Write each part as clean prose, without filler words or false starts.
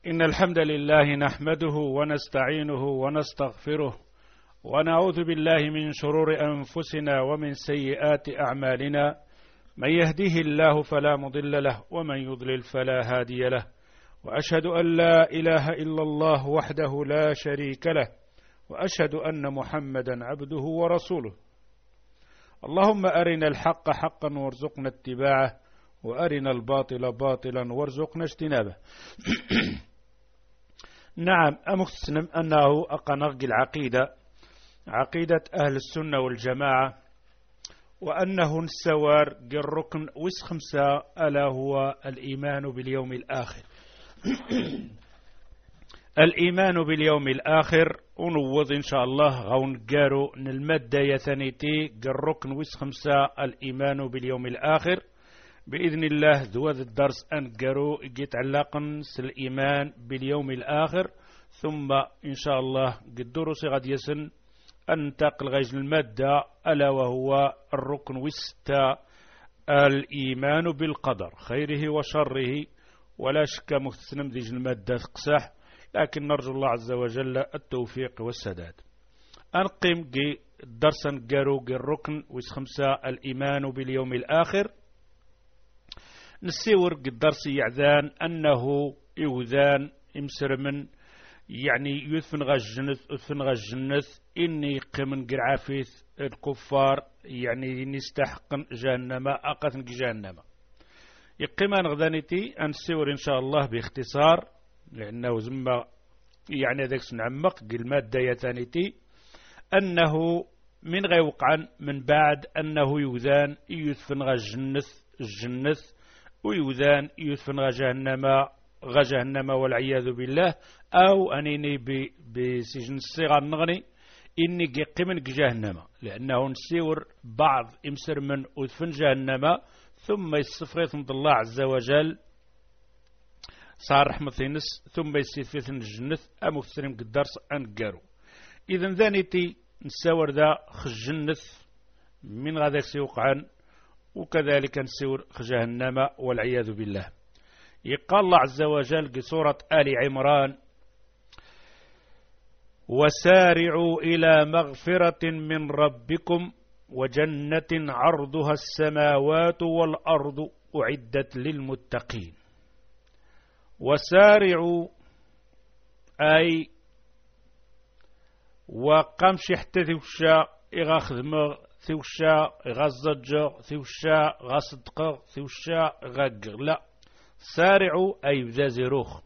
إن الحمد لله نحمده ونستعينه ونستغفره ونعوذ بالله من شرور أنفسنا ومن سيئات أعمالنا. من يهده الله فلا مضل له ومن يضلل فلا هادي له، وأشهد أن لا إله إلا الله وحده لا شريك له، وأشهد أن محمدا عبده ورسوله. اللهم أرنا الحق حقا وارزقنا اتباعه، وأرنا الباطل باطلا وارزقنا اجتنابه. نعم، أمكسنم أنه أقنق العقيدة، عقيدة أهل السنة والجماعة، وأنه نسوار الركن وسخمسة ألا هو الإيمان باليوم الآخر. الإيمان باليوم الآخر ونوض إن شاء الله غون قارو المادة يثنيتي الركن وسخمسة الإيمان باليوم الآخر بإذن الله. ذو الدرس أن قارو يتعلق الإيمان باليوم الآخر، ثم إن شاء الله قدرس غد يسن أنتقل غيج المادة ألا وهو الركن وستة الإيمان بالقدر خيره وشره. ولا شك مستسلم ديج المادة قسح، لكن نرجو الله عز وجل التوفيق والسداد. أنقم درسا قارو الركن وسخمسة الإيمان باليوم الآخر. نسيور الدرس يعذان أنه يوذان إمسرمن يعني يثفن غجنث إني قمن قرعافيث الكفار يعني نستحق جهنم أقثن جهنم. يقيمان غدانيتي أنسيور إن شاء الله باختصار، لأنه زم يعني ذاك سنعمق المادة يثانيتي أنه من غيوقعا من بعد أنه يوذان يثفن الجنث ويوذان يثفن غجهنم والعياذ بالله، أو أنيني بسجن الصغار نغني إني قيمن جهنم، لأنه نسيور بعض إمسر من أثفن جهنم ثم يصفغيث من الله عز وجل صار رحمة نس ثم يستفيث الجنث أم أكثرهم قدرس أنقارو. إذن ذانيتي نساور ذا خجنث من غذاك سيوقعا، وكذلك نسيور خجهنم والعياذ بالله. يقال الله عز وجل بسورة آل عمران: وسارعوا إلى مغفرة من ربكم وجنة عرضها السماوات والأرض أعدت للمتقين. وسارعوا أي وقمش حتى ثوشا إغا خدمغ ثوشا إغا الزجر ثوشا إغا صدق ثوشا إغا لا، سارعوا أي بذازروخ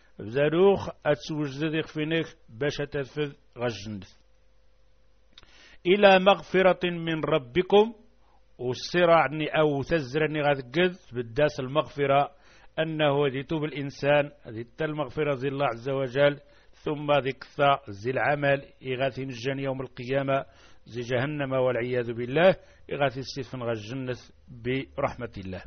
أتسوجد فينيك باش تنفذ غجنث. إلى مغفرة من ربكم، والسرعني أو تزرني غذقذ بالداس المغفرة أنه يتوب الإنسان هذه المغفرة زي الله عز وجل، ثم ذكث زي العمل إغاثي نجان يوم القيامة زي جهنم والعياذ بالله، إغاثي السيفن غجنث برحمة الله.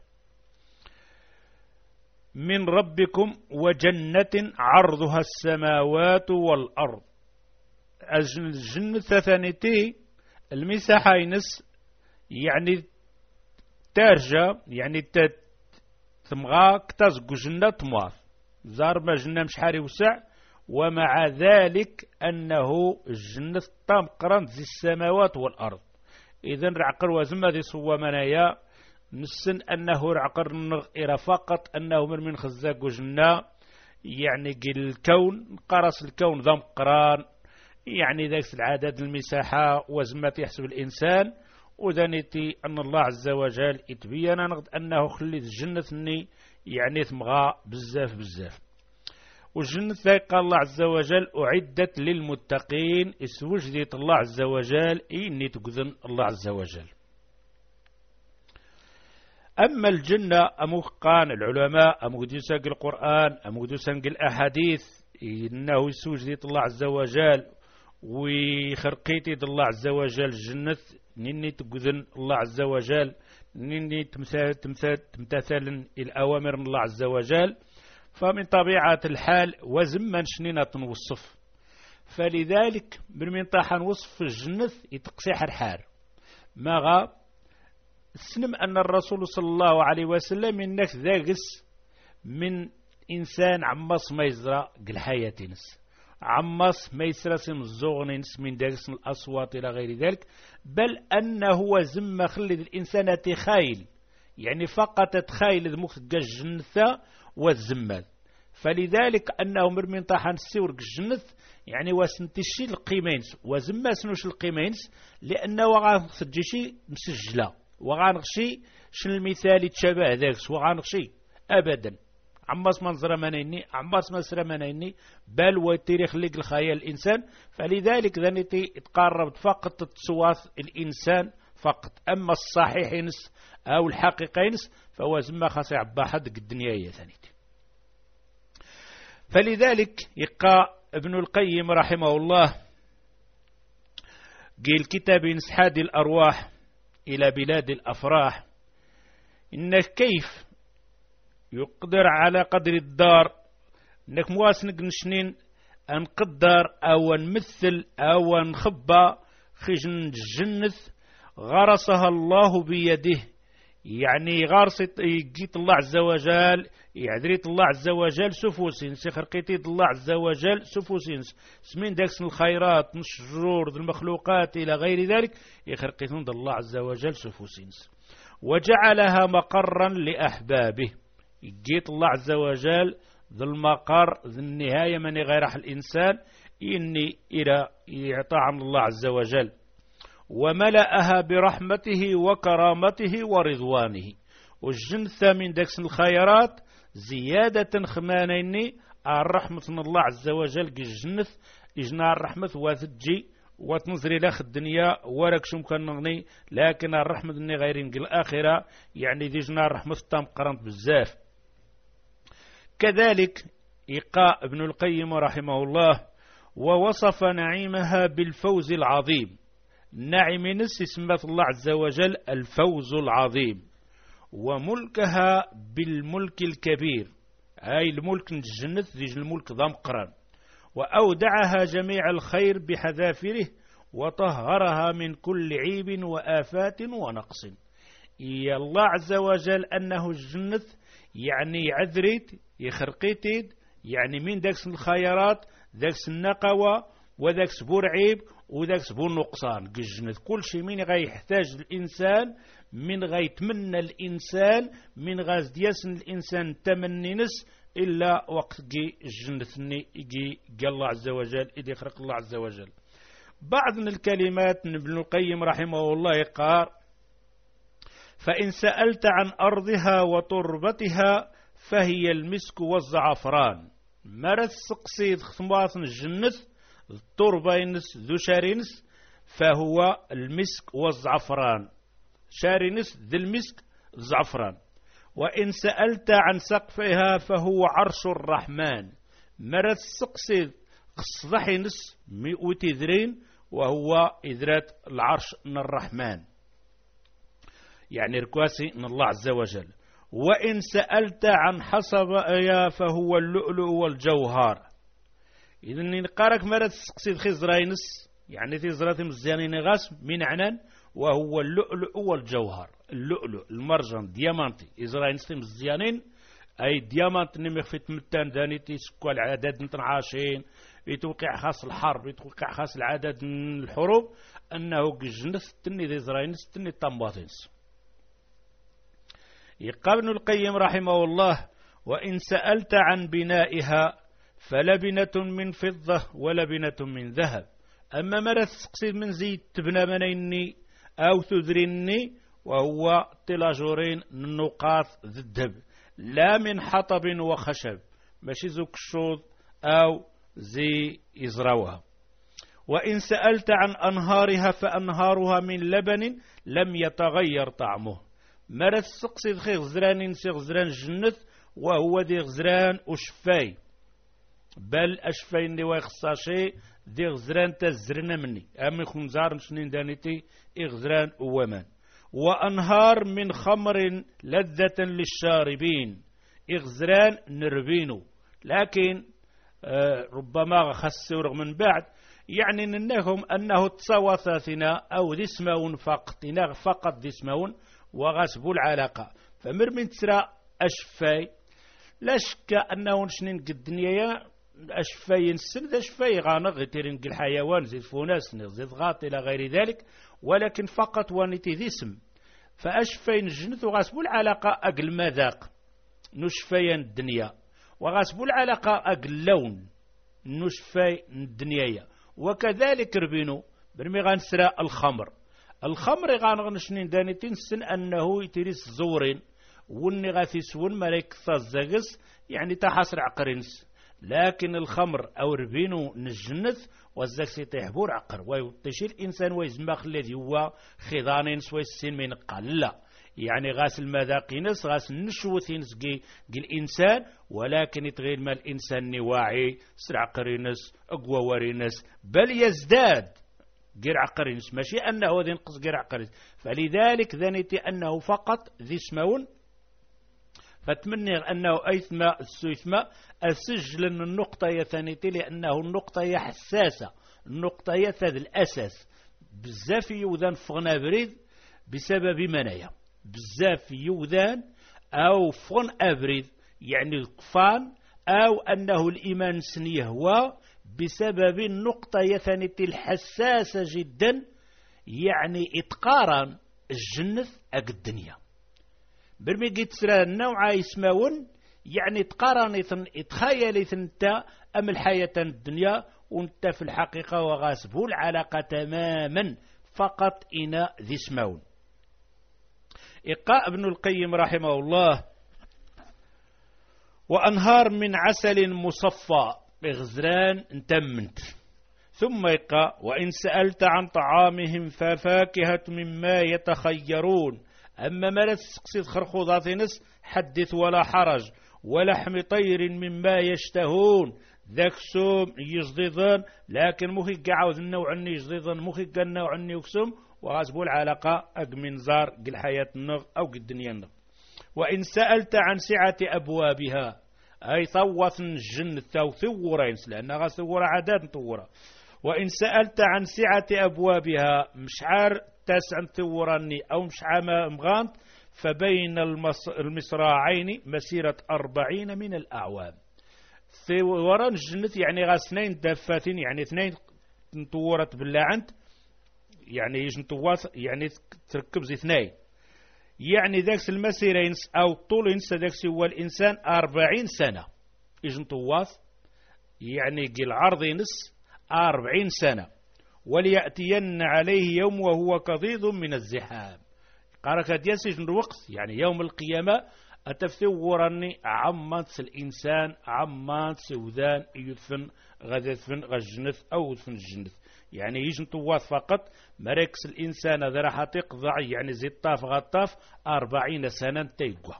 من ربكم وجنة عرضها السماوات والأرض. الجنة ثانيتي المساحة ينس يعني تارجة يعني ثمغا كتازقو جنة تمواث زار ما جنة مش حاري وسع، ومع ذلك أنه الجنة طام قرنت زي السماوات والأرض. إذن رعقر وزمة ذي صوى منايا نسن أنه رعقر نغير فقط أنه من خزاق جنة يعني الكون قرص الكون ذم قران يعني ذاك العدد المساحة وزمة يحسب الإنسان. وذنتي أن الله عز وجل يتبين أنه خليت الجنة يعني ثمغا بزاف. والجنة قال الله عز وجل أعدت للمتقين، اسوجدت الله عز وجل إني تقذن الله عز وجل. أما الجنة أموقان العلماء أمقدساق القرآن أمقدساق الأحاديث إنه يسوجدت الله عز وجل وخرقيتي الله عز وجل الجنة نني تقذن الله عز وجل نني تمتثل الأوامر من الله عز وجل. فمن طبيعة الحال وزمن شنينة نوصف، فلذلك من طاحا وصف الجنة يتقسيح الحار ما غاب سنم أن الرسول صلى الله عليه وسلم إنك ذاقس من الإنسان عمص ما يزرى قل حياة نس، عمص ما يسرسم الزغن نس من داكس الأصوات إلى غير ذلك، بل أنه هو زم خلد الإنسان تخايل، يعني فقط تخايل ذمك الجنثة والزمال. فلذلك أنه مرمين طاحن السورق الجنث يعني وسنتشي القيمينس وزما سنوش القيمينس، لأنه وغانخسجيشي مسجلة وغانخشي شن المثال يتشابه ذاكس وغانخشي أبدا عماس منظر منيني عماس مسر منيني، بل وتاريخ لك الخيال الإنسان. فلذلك ذنتي تقرب فقط تصواث الإنسان فقط، أما الصحيحينس أو الحقيقينس فهو زما خاص يعبا حد الدنيا ثانيتي. فلذلك يقى ابن القيم رحمه الله قيل كتاب انسحاد الأرواح إلى بلاد الأفراح، إنك كيف يقدر على قدر الدار إنك مواسنك نشنين أنقدر أو نمثل أو نخبى خجن الجنث غرسها الله بيده، يعني غارصت يجيت الله عز وجل يعذريت الله عز وجل سفوسين سخرقيتيت الله عز وجل سفوسين سمين داكس الخيرات من الشجور المخلوقات إلى غير ذلك يخرقيتون الله عز وجل سفوسين، وجعلها مقرا لأحبابه. يجيت الله عز وجل ذو المقر ذو النهاية من غيرح الإنسان إني إلى يعطى عن الله عز وجل، وملأها برحمته وكرامته ورضوانه. والجنثة من داكس الخيرات زيادة خمانيني الرحمة من الله عز وجل الجنث إجنا الرحمة وثجي وتنظري لخ الدنيا ورك شو مكان نغني، لكن الرحمة دني غيرين الآخرة يعني ديجنا الرحمة تام قرنت بزاف. كذلك إيقاء ابن القيم رحمه الله ووصف نعيمها بالفوز العظيم. نعم نس اسمت الله عز وجل الفوز العظيم، وملكها بالملك الكبير، أي الملك الجنة ذي الملك ضمقرا، وأودعها جميع الخير بحذافره، وطهرها من كل عيب وآفات ونقص. يا الله عز وجل أنه الجنة يعني عذريت يخرقيتيد يعني من داكس الخيرات داكس النقوة وذاكس بور عيب وذاكس بور نقصان الجنة، كل شيء من غا يحتاج الإنسان من غا يتمنى الإنسان من غا يسن الإنسان تمني نس إلا وقت جي الجنة يجي الله عز وجل إذا يخرق الله عز وجل. بعض من الكلمات من ابن القيم رحمه الله يقال: فإن سألت عن أرضها وتربتها فهي المسك والزعفران. مرث سقسيد خصمات الجنة التربة ينس ذو شارينس فهو المسك والزعفران، شارينس ذو المسك الزعفران. وإن سألت عن سقفها فهو عرش الرحمن. مرث سقسيد خصضحينس مئوتي ذرين وهو إذرات العرش من الرحمن، يعني ركواسي من الله عز وجل. وإن سألت عن حصبها فهو اللؤلؤ والجوهر. إذن نقارك مرات سقسيد خزراينس يعني في زراتي مزيانين غاس من عنان وهو اللؤلؤ والجوهر. اللؤلؤ المرجان ديامانتي إزراينس مزيانين أي ديامانت نمخ في تمتان دانيتي سكوا العدد نتنعاشين يتوقع خاص الحرب يتوقع خاص العدد من الحروب أنه جنس تني ذي إزراينس تني الطنباطينس. يقال ابن القيم رحمه الله: وإن سألت عن بنائها فلبنة من فضة ولبنة من ذهب. أما مرث سقسيد من زيت تبنى منيني أو تذريني وهو طلاجورين نقاط ذي الذهب لا من حطب وخشب ماشي زوك الشوض أو زي إزراوها. وإن سألت عن أنهارها فأنهارها من لبن لم يتغير طعمه. مرث سقسيد خي غزران نسي غزران الجنة وهو ذي غزران وشفاي، بل أشفاي اللي ويخصاشي ذي غزران تزرنا مني أمي خمزار نشنين دانيتي إغزران ومان. وأنهار من خمر لذة للشاربين إغزران نربينو، لكن ربما خسوا رغم من بعد يعني أنه تصوثاتنا أو دسمون فقط دسمون وغسبوا العلاقة. فمر من تسرى أشفاي لا شك أنه نشنين قد الدنيا أشفاي السن ذا شفاي غانغ تيرين الحيوان زيد فوناس زيد غاط إلى غير ذلك، ولكن فقط وانتي ذي اسم. فأشفاي الجنث وغاسبوا العلاقة أقل مذاق نشفاي الدنيا، وغاسبوا العلاقة أقل لون نشفاي الدنيا. وكذلك ربينو برمي غنسرى الخمر غانغنشنين داني تنسن أنه يتريس زورين وني غاثيسون ملاك ثازاقس يعني تحصر عقرينس. لكن الخمر أو ربينو نجنث وزاك سيطيحبور عقر ويتشير الإنسان ويزمخ الذي هو خضانين سوى السن من قال لا، يعني غاس المذاقينس غاس النشوثينس قي الإنسان، ولكن يتغير ما الإنسان نواعي سرع قرينس أقوى ورينس بل يزداد قير عقرينس، ماشي أنه ذي نقص قير عقرينس. فلذلك ذنيتي أنه فقط ذي اسمون. فتمنى أنه أيثم السيثم السجل النقطة يثانيتي، لأنه النقطة حساسة، النقطة يثاد الأساس بزاف يوذان فغنا بريد بسبب منايا بزاف يوذان أو فغن أبريد يعني الكفان، أو أنه الإيمان سنيه هو بسبب النقطة يثانيتي الحساسة جدا، يعني إتقارن الجنث أك الدنيا برمي قيت سرى النوع يسماون، يعني تقارن يتخيل انت أم الحياة الدنيا وانت في الحقيقة وغاسبه العلاقة تماما فقط إنا ذي سماون. إقاء ابن القيم رحمه الله: وأنهار من عسل مصفى بغزران انتمنت. ثم إقاء: وإن سألت عن طعامهم ففاكهة مما يتخيرون، أما ما تسقسيت خرخوضاتنس حدث ولا حرج، ولحم طير مما يشتهون، ذاك سوم يجضيضان لكن مخي قعوذ النوع عني يجضيضان مخي قا النوع عني يكسم وغاسبوا العلاقة أقمن زار قل حياة النغ أو قل الدنيا النغ. وإن سألت عن سعة أبوابها أي طوث الجن ثورين لأنها غاسورة عداد طورة. وإن سألت عن سعة أبوابها مشعار تسع ثوراني أو مشعار مغانط، فبين المصراعين مسيرة 40 من الأعوام. ثوران الجنة يعني غاسنين دفاتين، يعني اثنين نطورت باللعنت، يعني يجن طواث يعني تركب زي اثنين، يعني ذاك المسيرين أو طول ذاك هو الإنسان 40 سنة يجن طواث، يعني قل عرض نص 40 سنة. وليأتين عليه يوم وهو كضيض من الزحام، قارك دياسج الوقت يعني يوم القيامة أتفثورني عمات الإنسان عمات سودان يدفن غدفن غجنث أو يدفن الجنث، يعني يجن طواث فقط مركز الإنسان ذا راح تقضع يعني زي الطاف غطاف 40 سنة تيقوى.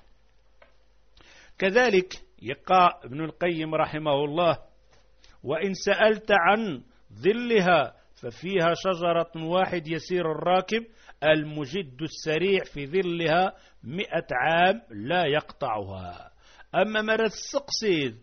كذلك يقع ابن القيم رحمه الله: وإن سألت عن ظلها ففيها شجرة واحد يسير الراكب المجد السريع في ظلها 100 عام لا يقطعها. أما مرة السقسيد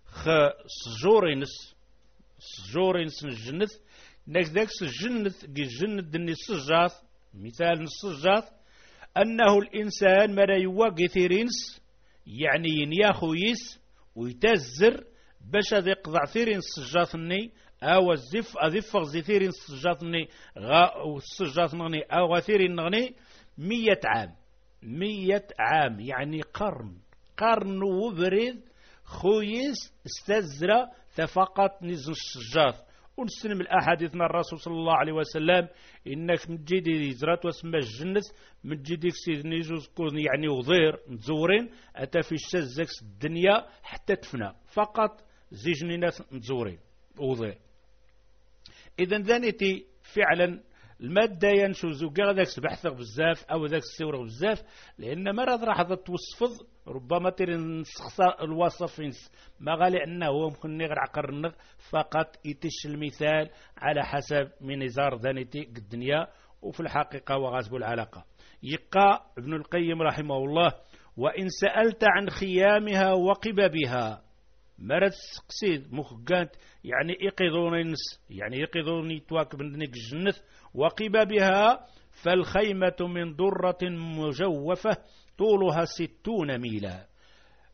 سجورينس الجنث ذاك الجنث دني السجاث، مثال السجاث أنه الإنسان مرة يواقثيرينس يعني ينياخويس ويتزر باش يقضع ثيرين السجاثني أو أذفغ زثيرين السجاثني والسجاثني أو غثيرين نغني 100 عام 100 عام يعني قرن وبرد خويس استزرى فقط نزل السجاث. ونسلم الأحاديث من الرسول صلى الله عليه وسلم: إنك من جدي زرات واسمى الجنة من جديك سيدني جوز كون يعني وضير متزورين أتا في الشزكس الدنيا حتى تفنى فقط زيجني ناس متزورين وضير. إذن ذانيتي فعلا المادة ينشوزو كاع ذاك سبحثك بزاف أو ذاك السورة بزاف، لأن مرض راح توصفض ربما ترين نسخصا الوصف ما غالي أنه هو ممكن غير عقرنغ فقط يتش المثال على حسب من نزار ذانيتي الدنيا وفي الحقيقة وغاسب العلاقة. يقى ابن القيم رحمه الله: وإن سألت عن خيامها وقببها مرت سقسيد مخقانت يعني يقظوني تواكب ندنك الجنث وقببها فالخيمة من درة مجوفة طولها 60 ميلا.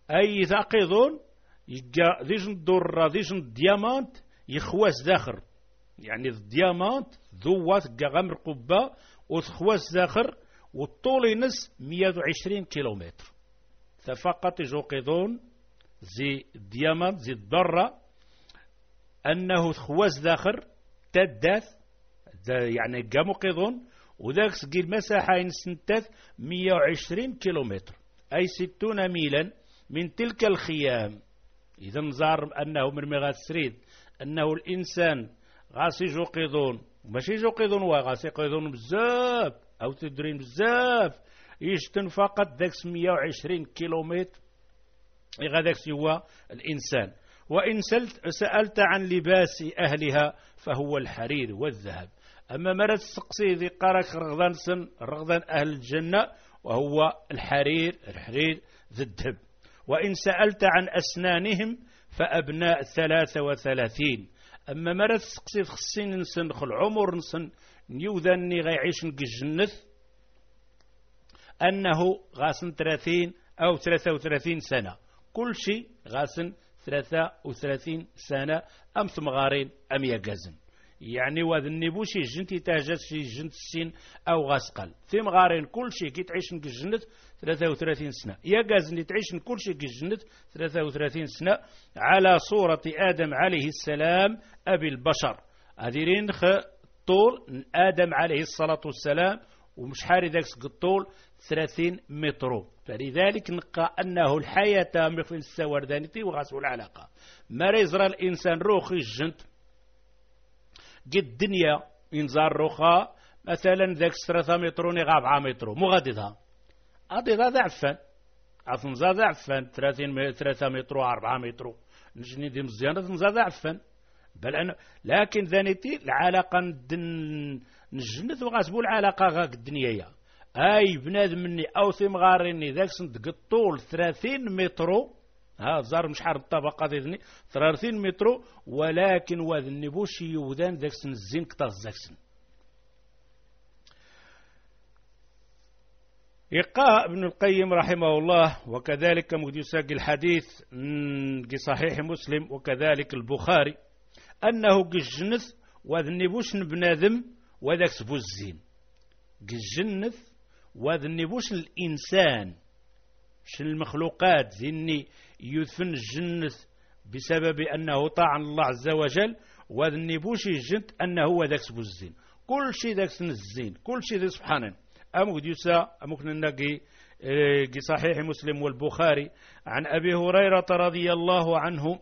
أي ثاقيضون يجا ذيجن الدرة ذيجن الديامانت يخواس داخر، يعني الديامانت ذوات غمر قبة وخواس داخر، والطول ينس 120 كيلومتر. فقط يجوقيضون زي الديامانت زي الذرة أنه خواس داخر تداث يعني قاموا قيضون، وذاك سقي المساحة ينسنتث 120 كيلومتر، أي 60 ميلا من تلك الخيام. إذا نزار أنه من مغاث سريد أنه الإنسان غاس يجو قيضون، ماشي يجو قيضون وغاس يقيضون بزاف أو تدرين بزاف، يشتن فقط ذاك 120 كيلومتر غاداك هو الإنسان. وإن سألت عن لباس أهلها فهو الحرير والذهب. أما مرة السقسي ذي قارك رغضان أهل الجنة وهو الحرير ذي الذهب. وإن سألت عن أسنانهم فأبناء 33. أما مرة السقسي خصين نسن خل عمر نسن نيوذاني غيعيش الجنة أنه غاسن 30 أو 33 سنة، كل شيء غاسن 33 سنة أم ثمغارين أم يقازن، يعني وذ النبوشي جنتي تاجس في جنت السين أو غاسقل ثم غارين كل شيء كي تعيش نك الجنة 33 سنة، يقازن تعيش كل شيء كي الجنة 33 سنة على صورة آدم عليه السلام أبي البشر. هذين طول آدم عليه الصلاة والسلام ومش حاري ذاك الطول 30 متر، فلذلك نقى أنه الحياة مثل السوردانيتي وغاسو العلاقة. ما يزرى الإنسان روخي الجنت قد الدنيا ينزار روخا مثلا ذاك 3 متر غاب 4 متر مغاددها أضيضها ضعفا أثنزا ضعفا 3 متر 4 متر نجني دي مزيانة تنزا ضعفا بل أنا لكن ذانيتي العلاقة نجنت وغاسبو العلاقة غاك الدنيا أي بنادم مني أو ثم غاريني ذاك سند الطول 30 متر، ها زار مش حار الطبقة ذي 30 متر، ولكن وذني بوشي يوذان ذاك سن الزين كتاز ذاك سن. يقى ابن القيم رحمه الله وكذلك مديساق الحديث في صحيح مسلم وكذلك البخاري أنه الجنث وذني بوش بنادم وذاك سبو الزين الجنث وذني بوش الإنسان شن المخلوقات ذني يدفن الجنث بسبب أنه طاع الله عز وجل، وذني بوش الجنت أنه هو ذاك سبو الزين، كل شيء ذاك سن الزين كل شيء ذي سبحانه. أمك ديوسا أمك نلاقي صحيح مسلم والبخاري عن أبي هريرة رضي الله عنه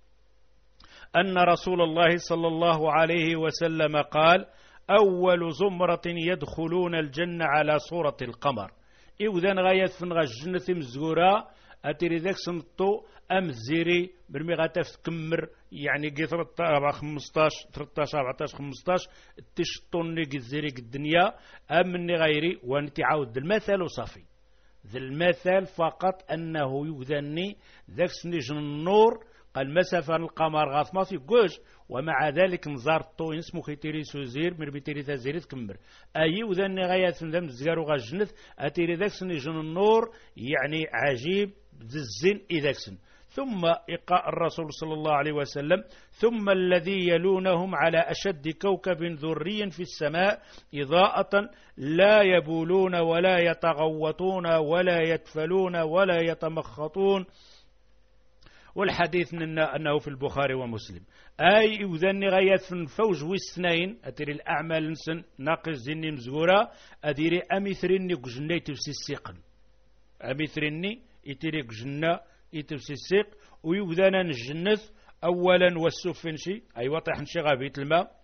أن رسول الله صلى الله عليه وسلم قال: أول زمرة يدخلون الجنة على صورة القمر. إذن غاية فنغا الجنة مزورة أتري ذاك سنطو أم زيري برمي غاتف تكمر يعني قي 15 13 14 15 تشطني قي زيري الدنيا أمني غيري وانتي عاود المثل وصافي. ذا المثل فقط أنه يوذني ذاك سنجن النور قال مسافة القمر غاث ما في قوش، ومع ذلك نزار الطوين اسمه خيتيري سوزير من بيتيري تازيري تكمر أي وذني غاية ذم زقار وغاجنث أتيري ذاك سنجن النور يعني عجيب الزين إذاك سن. ثم إقاء الرسول صلى الله عليه وسلم: ثم الذي يلونهم على أشد كوكب ذري في السماء إضاءة لا يبولون ولا يتغوطون ولا يتفلون ولا يتمخطون. والحديث أنه في البخاري ومسلم. أي يذني غاية في الفوج والسنين أتري الأعمال نسن ناقص زني مزغورة أديري أمثرني قجنة تفسي السيقن أمثرني يتري قجنة يتفسي السيق ويوذانا الجنة أولا والسفنشي أي وطح نشي غابيت الماء.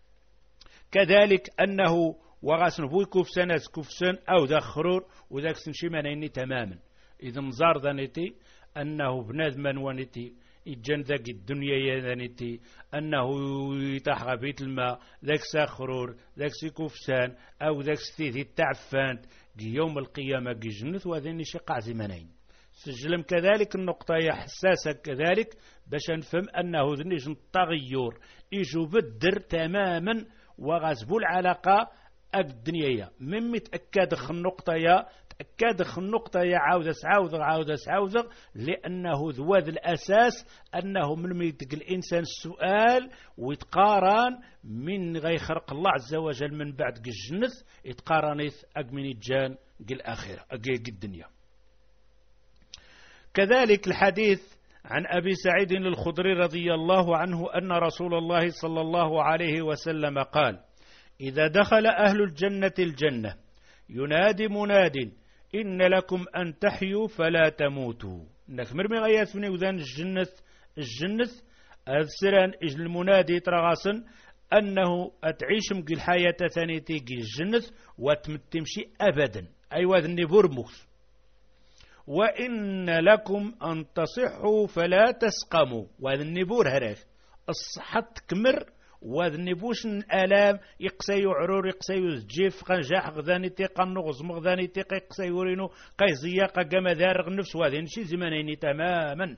كذلك أنه وغاسن بوي كفسان كفسان أو ذا خرور وذاك سنشي منيني تماما. إذا مزار ذانيتي أنه بنادم ونتي يجن ذاك الدنيا يانتي أنه يطاح بيت الماء ذاك ساخرور ذاك سيكوفسان أو ذاك ستيثي التعفان يوم القيامة جنث وذني شقع زمنين. سجلم كذلك النقطة حساسة كذلك باش نفهم أنه ذني جن التغير يجو بدر تماما وغازبو العلاقة الدنيا من متأكد النقطة تأكد النقطة يا عاودة لأنه ذوذ الأساس أنه من يدق الإنسان السؤال ويتقارن من غيخرق الله عز وجل من بعد الجنة يتقارنيث أقمن الجان الآخرة الدنيا. كذلك الحديث عن أبي سعيد الخدري رضي الله عنه أن رسول الله صلى الله عليه وسلم قال: إذا دخل أهل الجنة الجنة ينادي مناد إن لكم أن تحيوا فلا تموتوا. إنك مرمي غياث من وذان الجنة أذسران إجل المنادي ترغاسن أنه أتعيش مقل حياة ثانيتي قل الجنة وتمتمشي أبدا، أي وذن برموس. وإن لكم أن تصحوا فلا تسقموا، وذن بور هراف الصحة تكمر وذن بوش الآلام يقسيو عرور يقسيو الجيف قنجاح غذاني تيقا نغز مغذاني تيقا يقسيو رينو قيزياقا قما ذارغ النفس وذن شي زمانين تماما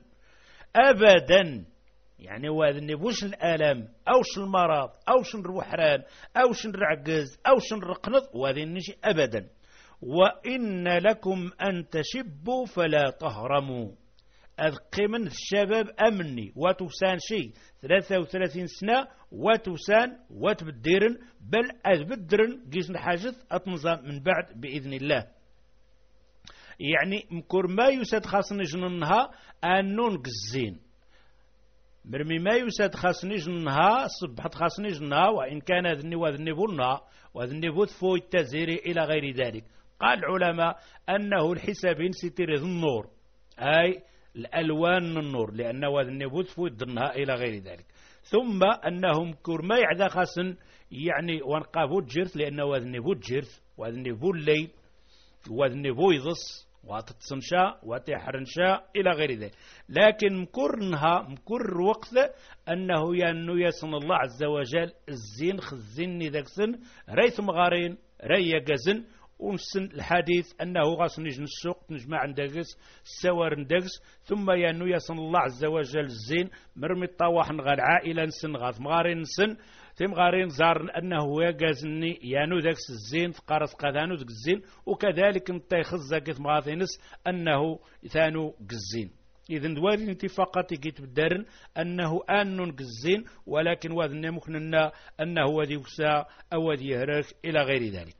أبدا. يعني وذن بوش الآلام أوش المرض أوش الروحران أوش الرعقز أوش الرقنط وذن شي أبدا. وإن لكم أن تشبوا فلا تهرموا، أذقي من الشباب أمني وتوسان شيء 33 سنة وتوسان وتبديرن بل أذبدرن جيش الحاجث أتنظام من بعد بإذن الله. يعني مكور ما يساد خاصني جننها أنون قزين مرمي ما يساد خاصني جننها صبحت خاصني جننها وإن كان ذني وذني بنا وذني بثفو التزيري إلى غير ذلك. قال العلماء أنه الحسابين ستير النور أي الألوان النور لأنه وذني بثفو الدنها إلى غير ذلك. ثم أنهم كرما يعدا خاصن يعني وانقابو الجرث لأنه وذني بو الجرث وذني بو الليل وذني بو يضص وتتصنشا وتحرنشا إلى غير ذلك. لكن مكر وقت أنه ينو يسن الله عز وجل الزين خزين ذاكسن ريث مغارين ري يقزن ونسن الحديث أنه غاس نجن السوق نجمع ندقس السوار ندقس ثم ينو يسن الله عز وجل الزين مرمي الطواح نغال عائلة نسن غاث مغارين نسن ثم غارين زار أنه يقازني يانو ذاكس الزين فقارس قادانو ذاك الزين وكذلك نتيخز ذاك مغاثينس أنه ثانو قزين. إذن دواري انتفاقات جيت بالدارن أنه آن قزين ولكن وذن مخننا أنه وذي وسا أو وذي يهرك إلى غير ذلك.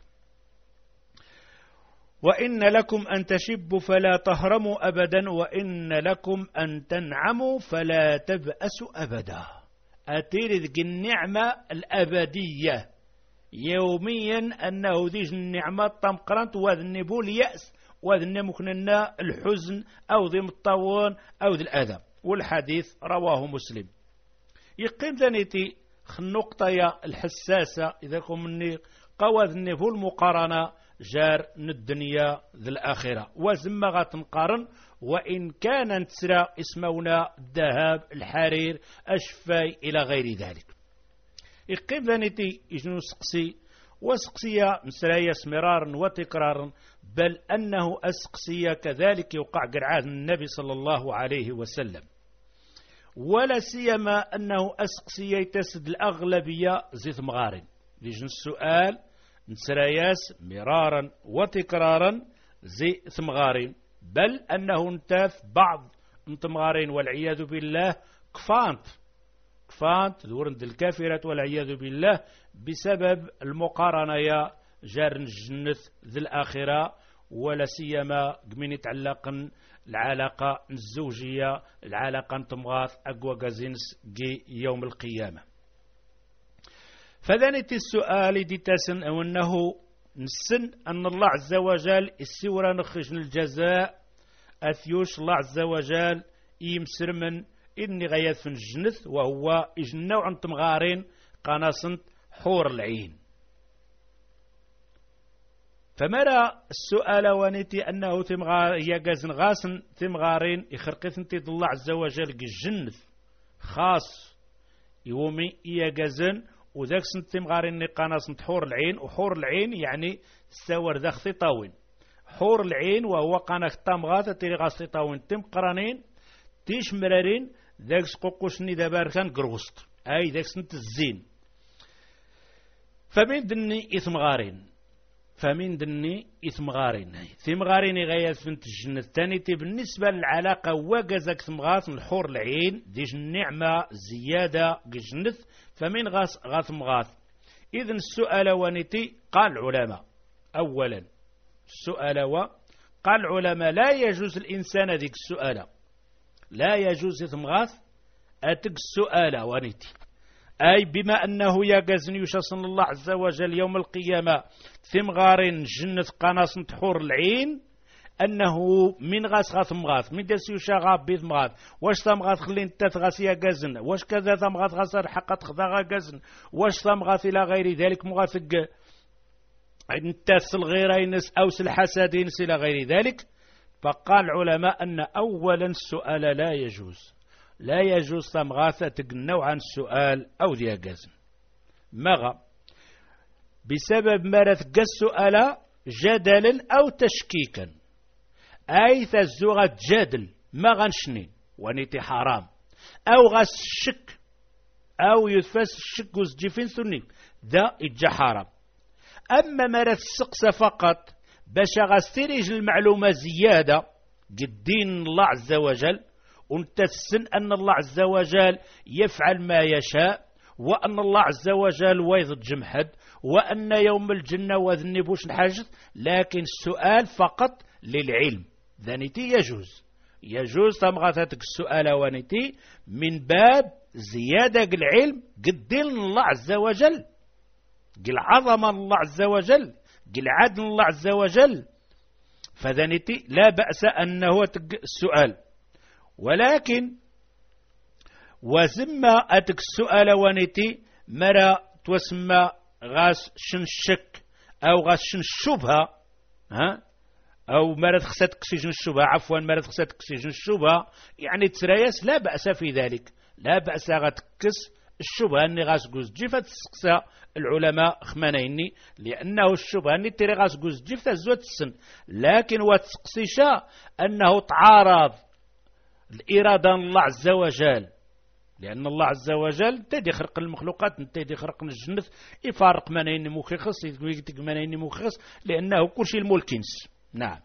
وإن لكم أن تشبوا فلا تهرموا أبدا وإن لكم أن تنعموا فلا تبأسوا أبدا. أتيرد النعمة الأبدية يوميا أنه ذي النعمة طمقرنت وذن بول يأس وذن مكننا الحزن أو ذي الطوان أو ذي الأذى. والحديث رواه مسلم. يقيم ذنيتي النقطة الحساسة إذا كم مني قوى ذن بول مقارنة جار الدنيا ذي الآخرة وزمغة تنقارن وإن كان تسرى اسمونا الذهب الحرير الشفاي إلى غير ذلك. يقيم ذنيتي يجنو سقسي وسقسية مسرايا مرارا وتكرارا بل أنه أسقسية كذلك يوقع قرعاد النبي صلى الله عليه وسلم ولا سيما أنه أسقسية تسد الأغلبية زيت مغارن يجن السؤال نسراياس مرارا وتكرارا زي ثمغارين بل أنه انتاف بعض انتمغارين والعياذ بالله كفانت دورند الكافرة والعياذ بالله بسبب المقارنة يا جار الجنة ذي الآخرة ولا سيما من يتعلق العلاقة الزوجية العلاقة انتمغاث أقوى غازينس يوم القيامة. فذنت السؤال دي تسن أو أنه نسن أن الله عز وجل السورة نخرج الجزاء أثيوش الله عز وجل يمسر من إني غيث في الجنث وهو إجنوع تمغارين قناصنت حور العين. فمرى السؤال ونتي أنه يجازن غاسن تمغارين يخرقث انتي الله عز وجل الجنث خاص يومي يجازن وذاك سنتم غارين قناص حور العين وحور العين يعني سور ذا خطاوين حور العين وهو قناص طامغاثة تيري غاص طاوين تم قرانين تيش مرارين ذاك سقوقوشني دابار كان قروست أي ذاك سنت الزين. فمن دني إثم غارين فمن دني إثمغارين ثمغارين غايات فنت الجنة الثاني بالنسبة للعلاقة وقزك ثمغات من الحور العين ديش النعمة زيادة جنة فمن غاث مغاث. إذن السؤال ونتي قال العلماء أولا السؤال قال العلماء لا يجوز الإنسان ذيك السؤال لا يجوز ثمغاث أتك السؤال ونتي أي بما أنه يجازن يشصن الله عز وجل يوم القيامة ثمغارين جنة قناص حور العين أنه من غاث مغاث من داس يشاغا بيث مغاث واش ثمغاث خلين تتغاث يجازن واش كذا ثمغاث غاثر حقا تخذا جازن واش ثمغاث إلى غير ذلك مغاثق انتاس الغيرينس أو الحسدينس إلى غير ذلك. فقال العلماء أن أولا السؤال لا يجوز ثمغاثة نوعا السؤال أو ذي جازن مغا بسبب مرث السؤال جدلا أو تشكيكا أي ثزوغة جدل ما غنشني ونيتي حرام أو غاس الشك أو يثفس الشك وزجفين ثني ذا إجا حرام. أما مرث السقسة فقط باش غاستيريج المعلومة زيادة قدين الله عز وجل ونتسن أن الله عز وجل يفعل ما يشاء وأن الله عز وجل ويض جمحد وأن يوم الجنة وذنبوش نحاجت لكن السؤال فقط للعلم ذانيتي يجوز تمغاثتك السؤال وانيتي من باب زيادة العلم قدين الله عز وجل قل عظم الله عز وجل قل عدل الله عز وجل فذانيتي لا بأس أنه السؤال. ولكن وزما أتك السؤال ونتي مرا تسمى غاس شن الشك أو غاس شن الشبهة أو مرا تخصت كسيجن الشبهة عفوا مرا تخصت كسيجن الشبهة يعني تريس لا بأس في ذلك لا بأس غتكس الشبهة أني غاس جوز جيفة تسقسى العلماء خمانيني لأنه الشبهة أني تري غاس جوز جيفة زوت السن لكن وتسقسيشا أنه تعارض الإرادة الله عز وجل لأن الله عز وجل تدي خرق المخلوقات تدي خرق الجنة يفارق منين مخيخص يتق منين مخيخص لأنه كل شيء الملكنس. نعم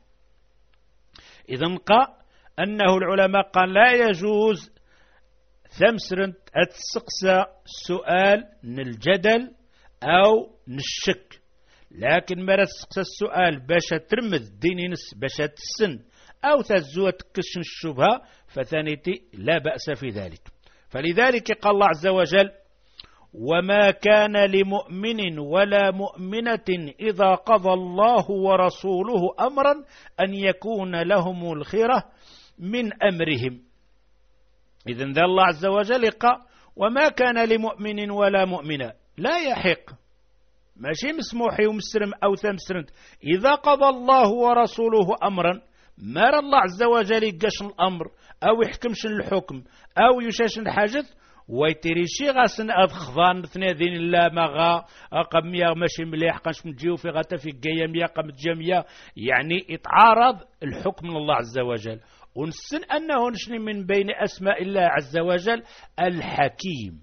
إذن قا أنه العلماء قال لا يجوز ثمسرنت أتسقسى السؤال الجدل أو الشك لكن ما تسقسى السؤال باش ترمذ دينينس باش تسن أو تزوى تكشن الشبهة فثانيتي لا بأس في ذلك. فلذلك قال الله عز وجل وما كان لمؤمن ولا مؤمنة إذا قضى الله ورسوله أمرا أن يكون لهم الخيرة من أمرهم. إذن ذا الله عز وجل قال وما كان لمؤمن ولا مؤمنة لا يحق ماشي مسموحي ومسرم أو ثمسرنت إذا قضى الله ورسوله أمرا ما الله عز وجل يقشن الأمر أو يحكمش الحكم أو يشاشن الحاجث ويتريشي غاسن أضخضان ثنادين لا مغا أقم يا ماشي مليح قنش متجيو في غتا في قيام يا قم جميع يعني يتعارض الحكم من الله عز وجل. ونسن أنه نشني من بين أسماء الله عز وجل الحكيم.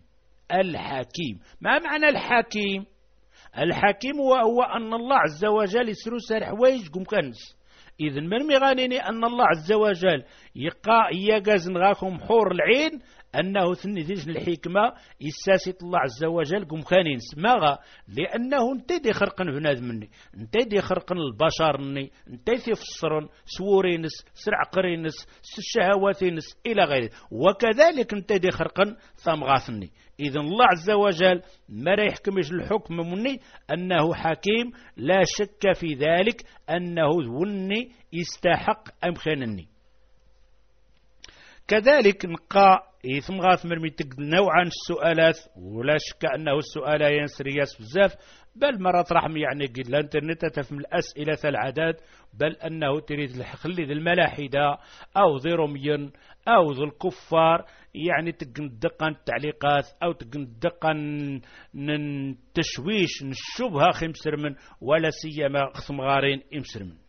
ما معنى الحكيم؟ الحكيم هو أن الله عز وجل يسرو سارح حوايج قم كنس. إذن من مغانيني أن الله عز وجل يقازن غاكم حور العين أنه ثنيتيش الحكمة يساسيت الله عز وجل قم خانين سماغا لأنه انتدي خرقن بنادمني انتدي خرقن البشرني انتدي فصرن سورينس سرع قرينس الشهواتينس إلى غيره وكذلك انتدي خرقن ثمغاثني. إذن الله عز وجل ما يحكمش الحكم مني أنه حكيم لا شك في ذلك أنه ذوني يستحق أمخانني. كذلك نقا ثم غاث مرمي نوعا السؤالات ولا شك أنه السؤال ينسرياس بزاف بل مرة رحم يعني قد الانترنت تفهم الأسئلة العدد بل أنه تريد خلي ذي الملاحدة أو ذي رميين أو ذي الكفار يعني تقندقا التعليقات أو تقندقا تشويش الشبهة خمسر من ولا سيما خصمغارين امسر من.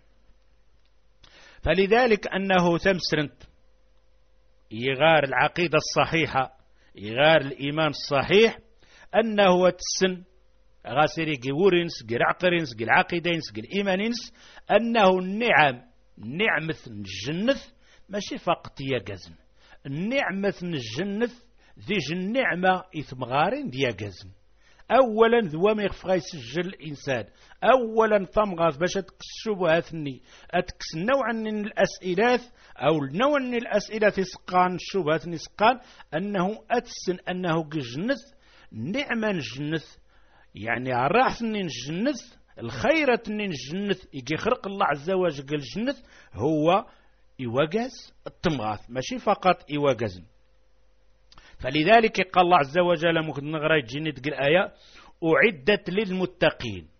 فلذلك أنه تمسرنت يغار العقيدة الصحيحة يغار الإيمان الصحيح أنه تسن غاسري جورينس جرعقرينس جلعقيدينس جلإيمانينس أنه نعمة الجنة ماشي فقط يجزن النعمة الجنة ذي النعمة إثمغارين ديجزن أولا ذوامي يخفى يسجل الإنسان أولا ثمغاث باش تكس الشبهاتني أتكس نوعا من الأسئلات أو نوعا من الأسئلة سقان الشبهات سقان أنه أتسن أنه جنث نعمة جنث يعني عرحتني الجنث الخيرة الجنث يجي خرق الله عز وجل الجنث هو إيواجز التمغاث ماشي فقط إيواجز. فلذلك قال الله عز وجل ممكن نغرى تجيني تقول آية أعدت للمتقين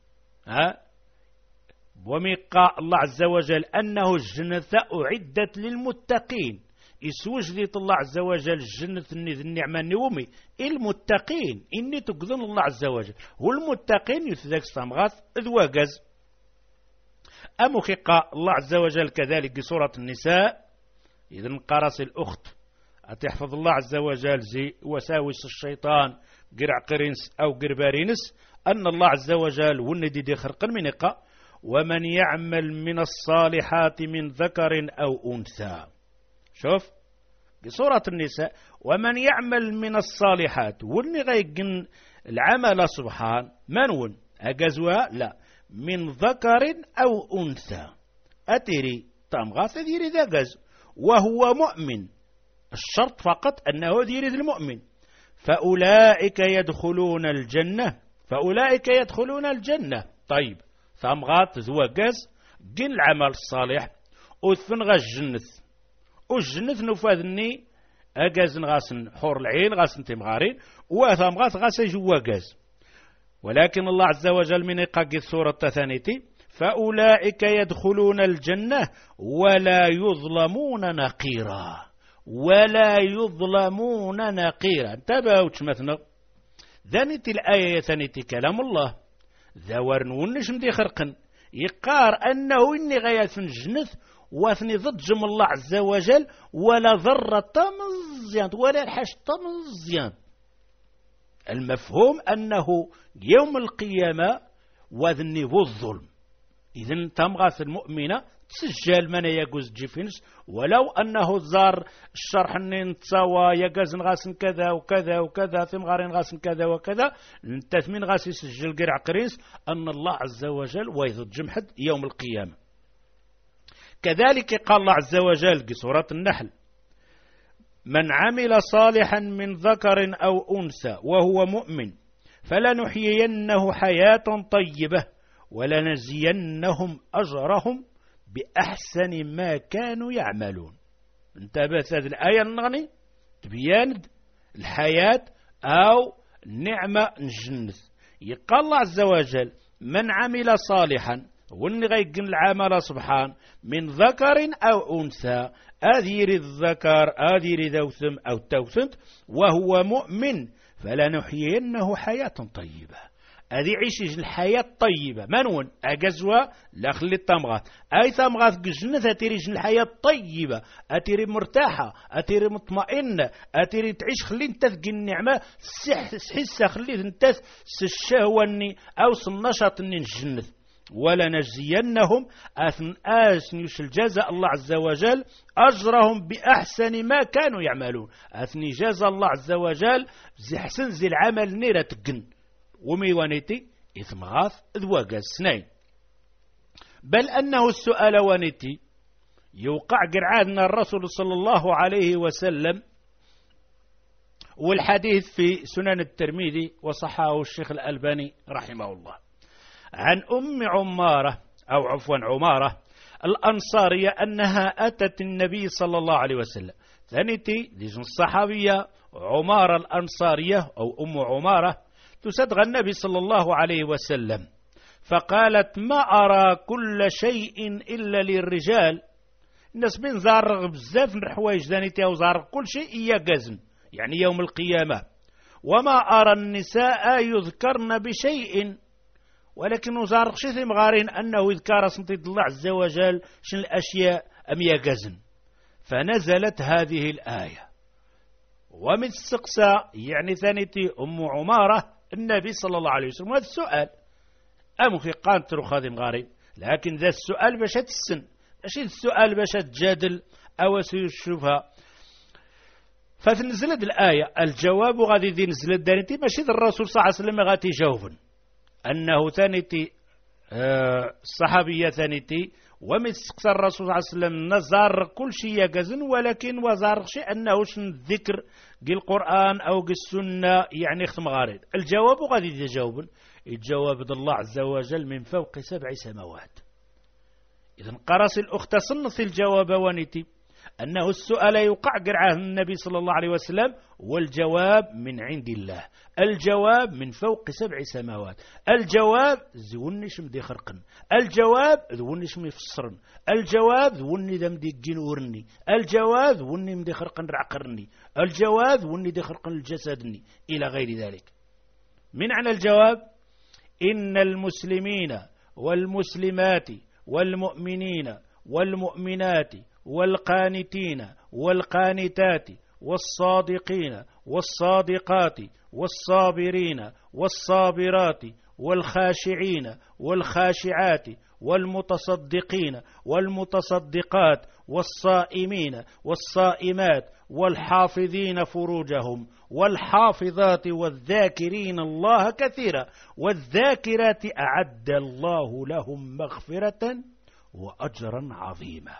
وميقى الله عز وجل أنه الجنة أعدت للمتقين يسوجدت الله عز وجل الجنة النعمة النومي المتقين إني تقذن الله عز وجل والمتقين يثذك صمغات ذواجز. أمخيقى الله عز وجل كذلك في سورة النساء إذن قرص الأخت أتحفظ الله عز وجل زي وساوس الشيطان قرع قرنس أو قربارينس أن الله عز وجل وندي دي خرق المنقى ومن يعمل من الصالحات من ذكر أو أنثى. شوف بسورة النساء ومن يعمل من الصالحات وني غيقن العمل سبحان منون أجزوا لا من ذكر أو أنثى أتري تمغاث ديري ذا جز وهو مؤمن الشرط فقط أنه ديري المؤمن فأولئك يدخلون الجنة. طيب تمغاث ذو جز جن العمل الصالح أثنغ الجنث والجنث نفاذني أجاز غاسن حور العين غاسن تمغارين وثمغاث غاس جوا جاز. ولكن الله عز وجل من يقاق السورة الثانية فأولئك يدخلون الجنة ولا يظلمون نقيرا انتبهوا تشمثنا ذانت الآية ثانية كلام الله ذاورن ونشم دي خرقن يقار أنه إني غاية الجنث واثني ضد جم الله عز وجل ولا ذرة مزيان ولا الحاش مزيان. المفهوم أنه يوم القيامة وذني الظلم إذن تمغاث المؤمنة تسجل من يجوز جيفينس ولو أنه زار الشرح نتساوى يجوز غاسن كذا وكذا وكذا ثم غارين غاسن كذا وكذا نتثمين غاس يسجل قرع قرينس أن الله عز وجل ويضد جمحد يوم القيامة. كذلك قال الله عز وجل في سورة النحل من عمل صالحا من ذكر أو أنثى وهو مؤمن فلنحيينه حياة طيبة ولنجزينهم أجرهم بأحسن ما كانوا يعملون. انتبهت هذه الآية النغني تبيان الحياة أو نعمة الجنة. يقال الله عز وجل من عمل صالحا وني غيقن العمل سبحان من ذكر أو أنثى أذير الذكر أذير ذوثم أو توثنت وهو مؤمن فلنحيينه حياة طيبة أذي عيش الحياة طيبة منون أجزوا لا خلي التمغاث أي تمغاث جنة أتيريج الحياة طيبة أتيري مرتاحة أتيري مطمئنة أتيري تعيش خلي انت تقي النعمة حسة خلي انت الشهوة أو النشاط الجنة ولا نجزينهم أثن الجزاء الله عز وجل أجرهم بأحسن ما كانوا يعملون أثني جزاء الله عز وجل زي حسن زي العمل نيرة تقن وميوانيتي إثمغاث ذواقز سنين. بل أنه السؤال وانيتي يوقع قرعادنا الرسول صلى الله عليه وسلم والحديث في سنن الترمذي وصححه الشيخ الألباني رحمه الله عن عمارة أو عفوا عمارة الأنصارية أنها أتت النبي صلى الله عليه وسلم ثانيتي لجن الصحابية عمارة الأنصارية أو عمارة تصدق النبي صلى الله عليه وسلم فقالت ما أرى كل شيء إلا للرجال. الناس من زارغ بزاف من الحوايج ذانيتي أو زارغ كل شيء إيا قزم يعني يوم القيامة وما أرى النساء يذكرن بشيء ولكن زارغ شيء مغارين أنه يذكر سنتيد الله عز وجل شن الأشياء أم يقزم. فنزلت هذه الآية ومن السقسى يعني ثانيتي عمارة النبي صلى الله عليه وسلم هذا السؤال أم في قانتر خادم غريب، لكن ذا السؤال باش تسن ماشي السؤال باش تجادل أو تشوفها. فتنزل هذه الآية الجواب غادي دي نزلت دانتي ماشي الرسول صلى الله عليه وسلم غادي يجاوبن أنه ثانيتي الصحابية ثانيتي ومستقصى الرسول صلى الله عليه وسلم نزار كل شيء يجزن، ولكن وزار شيء أنه شن الذكر قي القرآن أو قي السنة يعني ختم غارد. الجواب غادي يجاوبن الجواب الله عز وجل من فوق 7 سماوات. إذن قرص الأخت صنص الجواب ونتي أنه السؤال يوقع قرعه النبي صلى الله عليه وسلم، والجواب من عند الله، الجواب من فوق 7 سماوات. الجواب زونيش مدي خرقن، الجواب زونيش مفسرن، الجواب زوني ذا مدي جنورني، الجواب زوني مدي خرقن رعقرني، الجواب زوني دي خرقن الجسدني إلى غير ذلك. من عن الجواب إن المسلمين والمسلمات والمؤمنين والمؤمنات والقانتين والقانتات والصادقين والصادقات والصابرين والصابرات والخاشعين والخاشعات والمتصدقين والمتصدقات والصائمين والصائمات والحافظين فروجهم والحافظات والذاكرين الله كثيرا والذاكرات أعد الله لهم مغفرة وأجرا عظيما.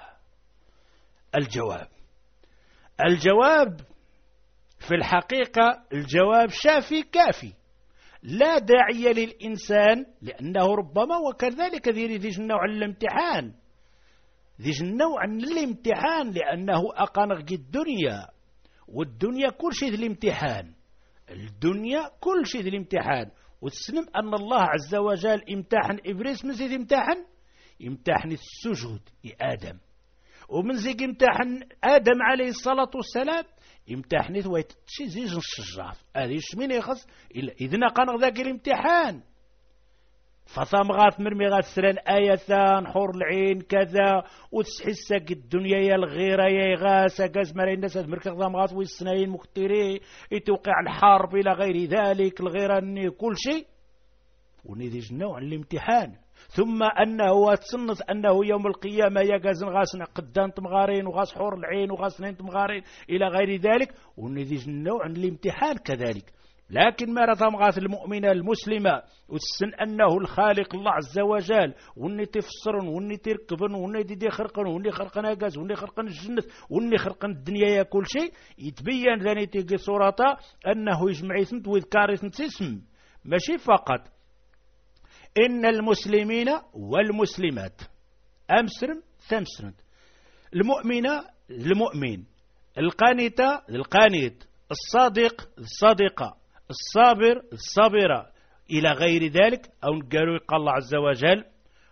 الجواب في الحقيقة الجواب شافي كافي، لا داعي للإنسان، لأنه ربما وكذلك ذي النوع الامتحان، ذي النوع الامتحان، لأنه أقنغ الدنيا، والدنيا كل شيء ذي الامتحان، الدنيا كل شيء ذي الامتحان. وتسلم أن الله عز وجل امتحن إبليس من زيد امتحن السجود آدم، ومن زيد امتحن آدم عليه الصلاة والسلام امتحنت ويتشي زيج الشجار هذه شمين يخص إذن قنغ ذاك الامتحان. فثام غاث مرمي غاث سران آيثان حور العين كذا وتسحسك الدنيا يا الغيرة يا غاسة قاز مرين ناس مركز ضام غاث والسنين مختري يتوقع الحرب إلى غير ذلك الغيرة كل شيء ونذيج نوع الامتحان. ثم أنه تصنص أنه يوم القيامة يجازن غاسن قدام تمغارين وغاس حور العين وغاس نين تمغارين إلى غير ذلك، ونذيج نوع الامتحان كذلك. لكن ما رثم غاث المؤمنة المسلمة وتسن أنه الخالق الله عز وجل، وني تفسرن وني تركبن وني دي خرقن وني خرقن أجاز وني خرقن الجنة وني خرقن الدنيا يا كل شيء، يتبين ذاني تيجي صورة أنه يجمع سنت ويذكار سنت اسم ماشي فقط. إن المسلمين والمسلمات أمسرم ثمسرم، المؤمنة المؤمن، القانتة القانت، الصادق الصادقة، الصابر الصابرة إلى غير ذلك. أو قالوا قال الله عز وجل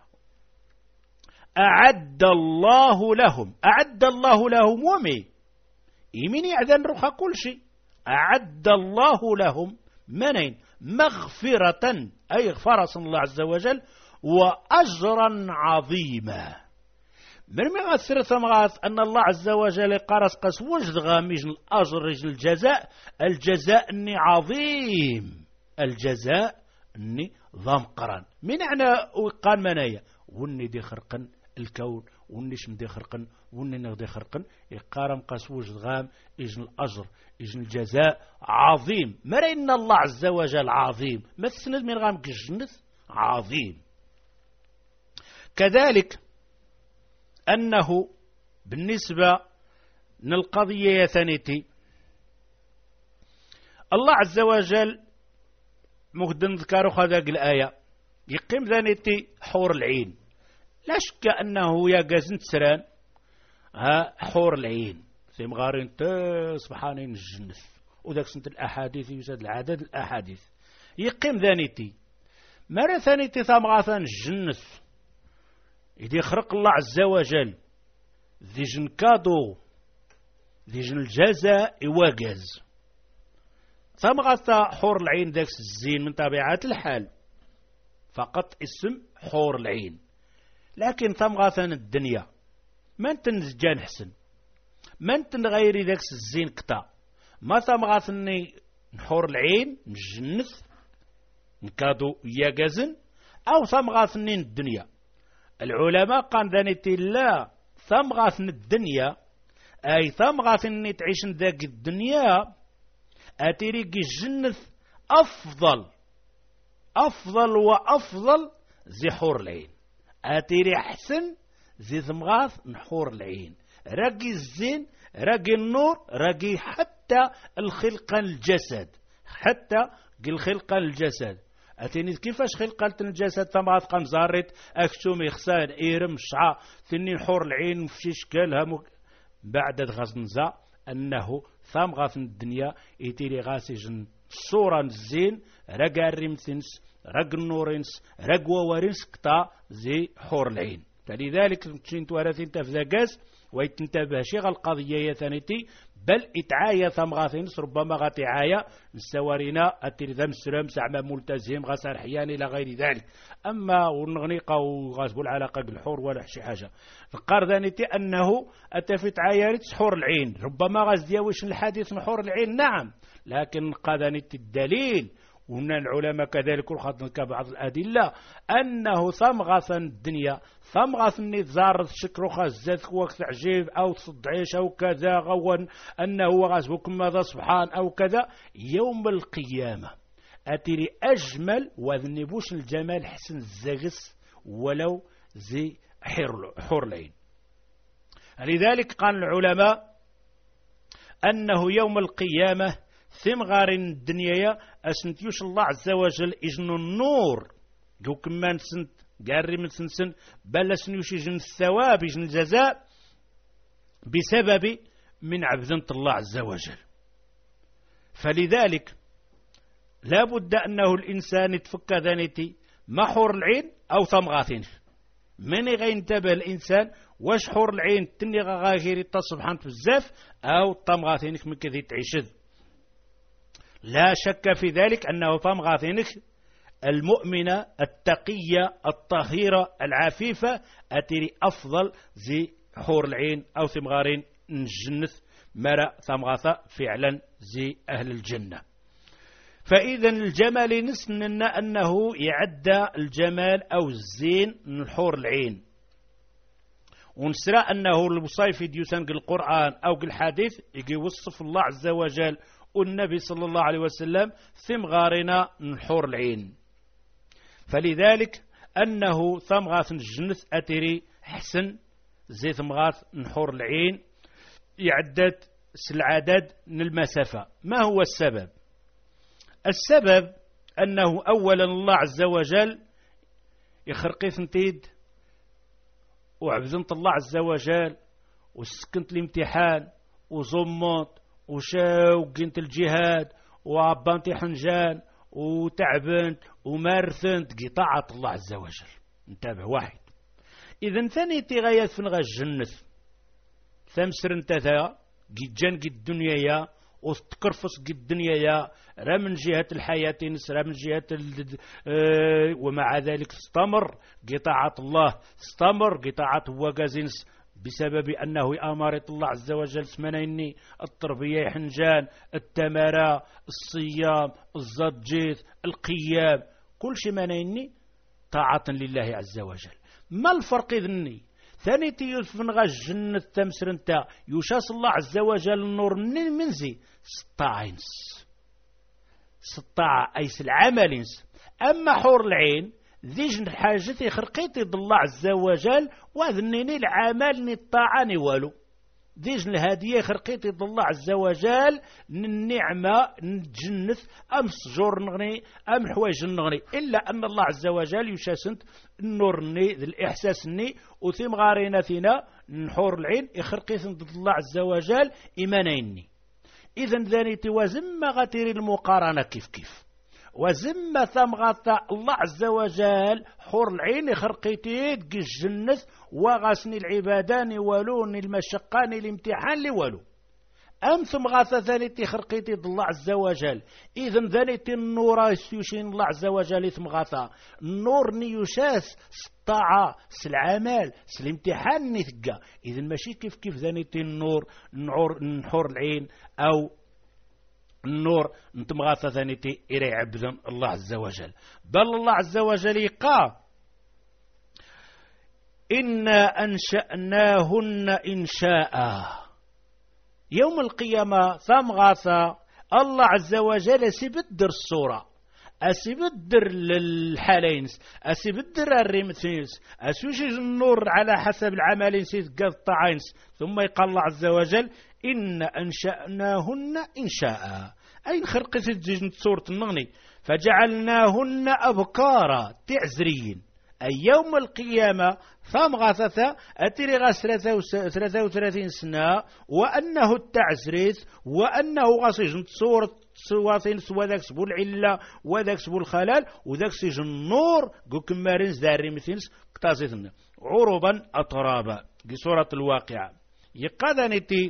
أعد الله لهم ومي يمين يعذن روحها كل شيء. أعد الله لهم منين مغفرة أي غفر الله عز وجل وأجرا عظيما. مرمي غاثر ثمغاث أن الله عز وجل قرص وجد غامج الأجر رجل الجزاء أني عظيم، الجزاء أني ضمقرا من أنا وقال منايا وني دي خرقن الكون ونيش مدي خرقن وني نغدي خرقن يقارم قاس وجد غام إجن الأجر إجن الجزاء عظيم. مرا إن الله عز وجل عظيم ما تسند من غام الجنة عظيم. كذلك أنه بالنسبة للقضية ثانيتي الله عز وجل مقدم ذكره هذا الآية يقيم ثانيتي حور العين، لا شك أنه يا جازنت سران حور العين في مغارين سبحانين الجنة وذاك سنة الأحاديث يوجد العدد الأحاديث يقيم ثانيتي مرة ثانيتي ثمغاثان الجنة إذا خرق الله عز وجل ذي جن كادو ذي جن الجزاء واجز ثمغاثا حور العين ذاك الزين من طبيعة الحال فقط اسم حور العين. لكن ثمغاثان الدنيا من تنزجان حسن من تنغيري ذاك الزين كتا ما ثمغاثني حور العين الجنة نكادو يجازن أو ثمغاثن الدنيا. العلماء قال ذانيتي لا ثمغاثن الدنيا أي ثمغاثن تعيش ذاك الدنيا أتريق الجنة أفضل وأفضل زي حور العين. أتري أحسن زي ثمغاث نحور العين. راقي الزين راقي النور راقي حتى الخلقة الجسد حتى الخلقة الجسد. أتيني كيفاش خلقة الجسد ثمغاث قام زارت أكتوم يخسان إيرم شعا ثني حور العين في شكالها بعد غزنزا أنه ثمغاث الدنيا يتيري غاسجن صورة الزين رقا الرمثنس رق النورنس رق وورنس قطع زي حور العين. فلذلك تشين توارثين تفذاقاز ويتنتبه شيغ القضية ثانيتي بل اتعاية ثمغاثينس ربما غاتعاية السوارينا التلذم السلام زعما ملتزم غسر حياني إلى غير ذلك. أما ونغنيقة وغاسبوا العلاقة بالحور ولا شي حاجة فقار ذانيتي أنه أتفت عايرت حور العين ربما غاز دياوش الحديث من حور العين نعم لكن قادنيتي الدليل ومن العلماء كذلك وخاطر بعض الأدلة أنه ثمغاث الدنيا ثمغاث النظار شكر خزات وقت عجيب أو تصدعيش أو كذا غوان أنه غازبكم ماذا سبحان أو كذا يوم القيامة أتري أجمل وذنبوش الجمال حسن الزغس ولو زي حور العين. لذلك قال العلماء أنه يوم القيامة ثمغار الدنيا أسنتيوش الله عز وجل إجن النور جو كمان سنت قاري من سنسن بل سنيوش إجن الثواب إجن الجزاء بسبب من عبدنة الله عز وجل. فلذلك لا بد أنه الإنسان يتفك ذانيتي محور العين أو ثمغاثين من ينتبه الإنسان واش حور العين تني غاغيري سبحانه بزاف أو طمغاثينك من كذي تعيشد. لا شك في ذلك أنه طمغاثينك المؤمنة التقية الطهيرة العفيفة أتري أفضل زي حور العين أو ثمغارين الجنة مرأ ثمغاثة فعلا زي أهل الجنة. فإذا الجمال نسننا أنه يعد الجمال أو الزين من حور العين ونسرى أنه الوصيف ديوسان القرآن أو الحديث يجي وصف الله عز وجل والنبي صلى الله عليه وسلم ثمغارنا من حور العين. فلذلك أنه ثمغاث الجنة أتري حسن زي ثمغاث من حور العين يعدد العدد من المسافة. ما هو السبب؟ السبب أنه أولا الله عز وجل يخرقي ثنتيد وعبزنت الله عز وجل وسكنت الامتحان وزمت وشاوقنت الجهاد وعبانتي حنجان وتعبنت ومارثنت قطاعة الله عز وجل. انتبه واحد. إذن ثاني تغيث في نغا الجنة ثمسر انتثا قد جان قد الدنيا يا وتكرفص قد الدنيا يا را من جهة الحياة نسرى من جهة ومع ذلك استمر قطاعة الله استمر قطاعة وقازنس بسبب أنه أمرت الله عز وجل سمنيني التربية حنجان التمارة الصيام الزجيث القيام كل شيء منيني طاعة لله عز وجل. ما الفرق إذني ثاني تيلفن الجنة تمسرنتا يشاس الله عز وجل النور منزي سطاع أيس العملينس. أما حور العين ذيجن حاجتي خرقيتي الله عز وجل وذنيني العمل نطاعني والو ذيجن الهدية خرقيتي الله عز وجل النعمة نتجنث أم سجور نغني أم حوايج نغني إلا أن الله عز وجل يشاسنت النورني ذي الإحساس ني وثيم غارينا فينا نحور العين يخرقيتي الله عز وجل إيمانيني. إذن ذاني توازم غتيري المقارنة كيف وزم ثمغة الله عز وجل حور العين خرقيتيد الجنة وغسني العبادان ولون المشقان الامتحان لولو أم ثمغة ثانيتي خرقيتيد الله عز وجل. إذن ذانيتي النور يسيوشين الله عز وجل ثمغة النور نيوشاس الطاعة العمل الامتحان نثقى. إذن ماشي كيف ذانيتي النور نحور العين أو النور نتمغاثة ثانيتي إلى عبد الله عز وجل. بل الله عز وجل يقال إنا أنشأناهن إنشاء. يوم القيامة ثمغاثة الله عز وجل سيبدر الصورة، أسيبدر للحالين، أسيبدر الرمثينس، أسوشي النور على حسب العمل سيد قطعين. ثم يقال الله عز وجل إن أنشأناهن إنشاء، أي خرق سيد صورة النغني فجعلناهن أبكارا تعزريين. أي يوم القيامة ثمغاثة أتري غاس 33 سنة، وأنه التعزريث، وأنه غاسيج صورة سواتين وذاك سبو العلة وذاك سبو الخلال وذاك سيج النور قوكم مارنز داري مثينس قطازيثنا عروبا أطرابا دي سورة الواقعة. يقادنتي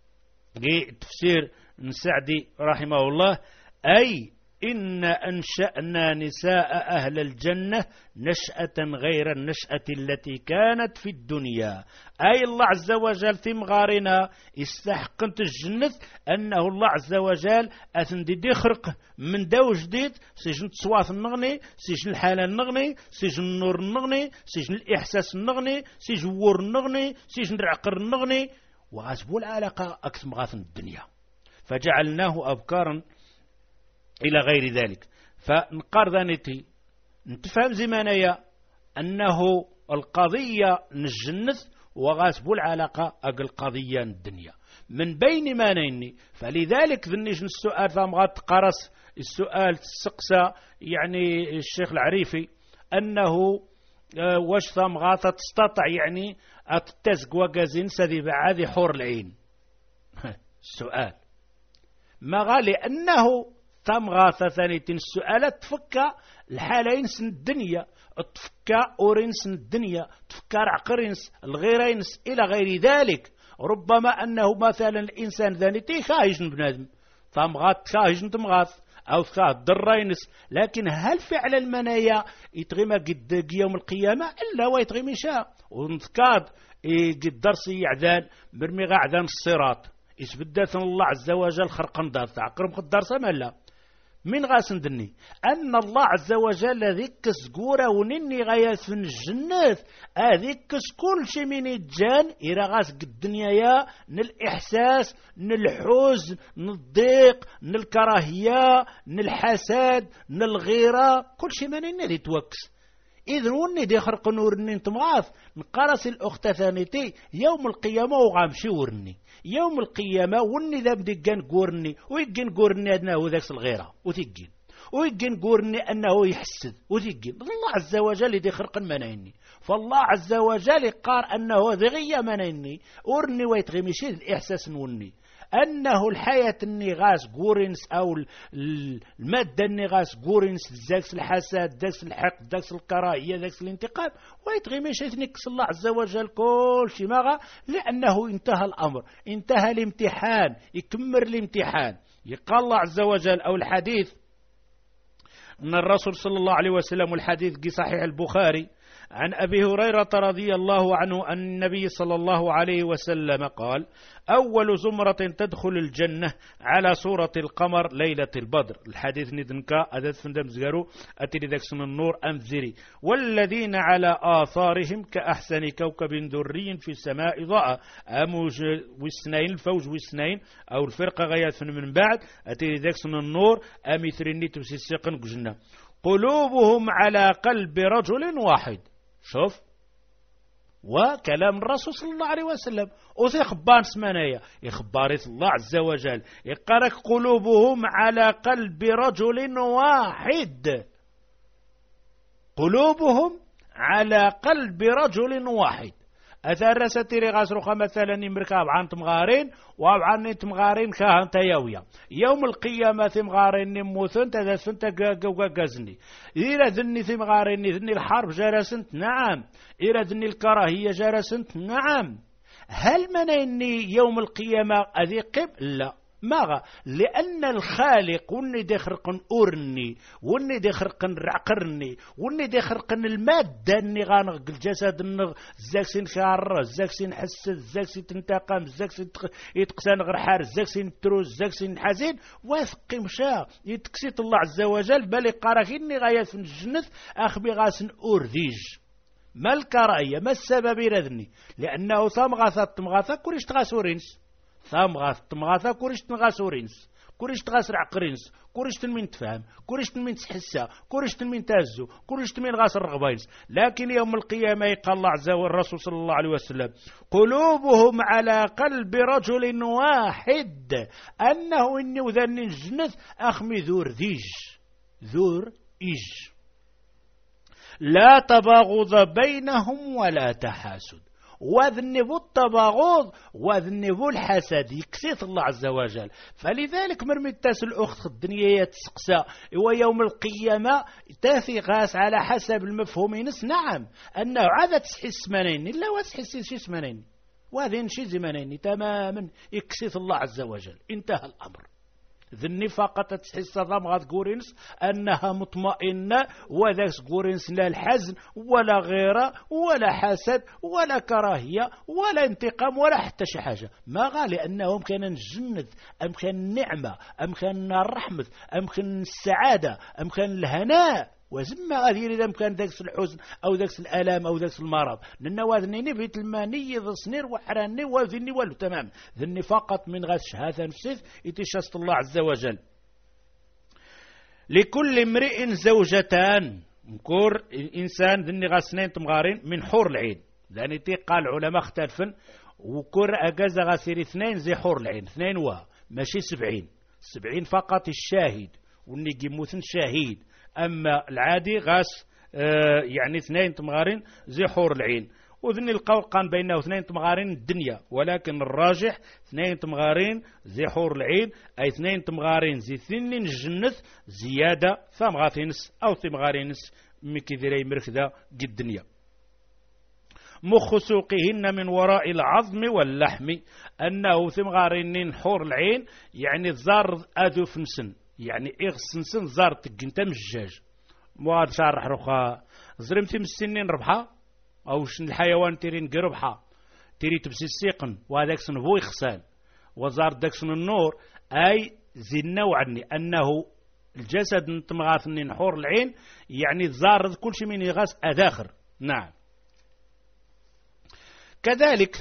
تفسير نسعدي رحمه الله أي إن أنشأنا نساء أهل الجنة نشأة غير النشأة التي كانت في الدنيا. أي الله عز وجل ثمغارنا استحقنت الجنة أنه الله عز وجل أثندي خرق من دو جديد، سجن تصواث النغني، سجن الحالة النغني، سجن النور النغني، سجن الإحساس النغني، سجن الور النغني، سجن العقر النغني، وغاسبوا العلاقة أكثر مغاثن الدنيا فجعلناه أبكارا إلى غير ذلك. فنقارضانيتي نتفهم زمانية أنه القضية نجنث وغاسبوا العلاقة أقل قضية الدنيا من بين ما نيني. فلذلك ذنيش السؤال فمغات قرص السؤال السقسة يعني الشيخ العريفي أنه واش ثمغاثة تستطع يعني أتتزق وقازين سذي بعاذي حور العين السؤال ما غالي أنه ثمغاثة ثانية السؤال تفكى الحالين سن الدنيا، تفكى أورينس الدنيا، تفكى عقرينس الغيرينس إلى غير ذلك. ربما أنه مثلا الإنسان ذانيتي خايج بنادم ثمغاث خايج تمغاث أو خايج درينس، لكن هل فعل المنايا يتغيما قد يوم القيامة إلا ويتغيما شاء ونتكاد قد درسي يعذان برمي عذان الصراط يسبدت الله عز وجل خرقا دار تعقرب خد درسة ملا من غاسن دني أن الله عز وجل ذيك سقورة ونني غايات من الجنات هذيك كل شيء من الجان إلى غاس الدنيا يا الإحساس الحزن الضيق الكراهية الحسد الغيرة كل شيء من النادي توكس. إذن وني دي خرق نورني انتمغاث نقرس الأخت ثانيتي يوم القيامة وغامشي ورني يوم القيامة وني ذا بدقان قورني ويقين قورني أنه ذاك الغيرة وتقين ويقين قورني أنه يحسد وتقين. الله عز وجل دي خرق منيني فالله عز وجل قار أنه ذغية منيني ورني ويتغمشي الإحساس نوني أنه الحياة النغاس قورنس أو المادة النغاس قورنس ذاكس الحسد ذاكس الحقد ذاكس الكراهية ذاكس الانتقام ويتغمش يتنكس الله عز وجل كل شيء مغا لأنه انتهى الأمر انتهى الامتحان يكمر الامتحان. يقال الله عز وجل أو الحديث أن الرسول صلى الله عليه وسلم والحديث في صحيح البخاري عن أبي هريرة رضي الله عنه أن النبي صلى الله عليه وسلم قال أول زمرة تدخل الجنة على صورة القمر ليلة البدر. الحديث ندنكا أدت فندم زغرو أتري ذاك سن النور أمزري والذين على آثارهم كأحسن كوكب دري في السماء ضاء أموج والسنين الفوج والسنين أو الفرقة غيات من بعد أتري ذاك سن النور أمثرني تمسي السقن جنة قلوبهم على قلب رجل واحد. شوف وكلام الرسول صلى الله عليه وسلم وزي خبان سمانية يخباري الله عز وجل يقرك قلوبهم على قلب رجل واحد قلوبهم على قلب رجل واحد. أثرست رغاسرخة مثلا مركاب عن تمغارين وعن تمغارين كاهن تيويا يوم القيامة تمغارين نموثن تذسن تقاقزني إلى ذني تمغارين ذني الحرب جرسنت نعم إلى ذني الكراهية جرسنت نعم. هل من إني يوم القيامة أذيقب لا ماغا لأن الخالق وني دي خرقن أورني وني دي خرقن رعقرني وني دي خرقن المادة اني غانغ الجسد النغ الزاكسين خار الزاكسين حس الزاكسين تنتقم الزاكسين يتقسان غرحار الزاكسين تروز الزاكسين حزين واثقي مشا يتكسيت الله عز وجل بالي قاراكيني غاية في الجنة أخبي غاسن أورديج ما الكراهية ما السبب يردني لأنه صمغاثة تمغاثة كوريش تغاسورينس ثامغاث تمغاثا كوريش تنغاسورينس كوريش تغاسر عقرينس كوريش تنمين تفهم كوريش تنمين تحسا كوريش تنمين تازو كوريش تنمين غاسر رغباينس لكن يوم القيامة يقال الله عز وجل الرسول صلى الله عليه وسلم قلوبهم على قلب رجل واحد أنه إني وذن الجنة أخمي ذور ذيج ذور إيج لا تباغض بينهم ولا تحاسد وذنبوا التباغض وذنبوا الحسد يكسيت الله عز وجل فلذلك مرميتاس الأخت الدنيا تسقسى ويوم القيامة تاثي غاس على حسب المفهومين نعم أنه عادة تحس منين لا وتحس شي سمنين وهذين شي زمنين تماما يكسيت الله عز وجل انتهى الأمر ذني فقط تحس ضمغة قورينس أنها مطمئنة وذاك قورينس لا الحزن ولا غيره ولا حسد ولا كراهية ولا انتقام ولا حتى شي حاجة ما غالي أنهم كان الجنة أم كان النعمة أم كان الرحمة أم كان السعادة أم كان الهناء وزما غادي إذا كان ذاك الحزن أو ذاك الآلام أو ذاك المرض لأن واذنيني بيت الماني ذا صنير وحراني وذني والو تمام ذني فقط من غاش هذا نفسه يتشاست الله عز وجل لكل امرئ زوجتان مكور الإنسان ذني غاسنين تمغارين من حور العين لأن قال علماء اختلفن وكور أجاز غاسير اثنين زي حور العين اثنين ماشي 70 فقط الشاهد وني جيموثن شهيد أما العادي غاس يعني اثنين تمغارين زي حور العين وذني القول قان بينه اثنين تمغارين الدنيا ولكن الراجح اثنين تمغارين زي حور العين أي اثنين تمغارين زي ثنين الجنة زيادة ثمغاثينس أو تمغارينس مكي ذري مركدة جد الدنيا مخ سوقهن من وراء العظم واللحم أنه ثمغارين حور العين يعني الزار أذو فنسن يعني إغسنسن زار تقنت مجاج مواد شارح رخا زرمتي من السنين ربحا أو شن الحيوان تيرين قربحا تيري تبسي السيقن وهذاك سنبو يخسان وزار داك سن النور أي زي النوع أنه الجسد نتمغاثني نحور العين يعني زار كل شيء من يغاس أداخر نعم كذلك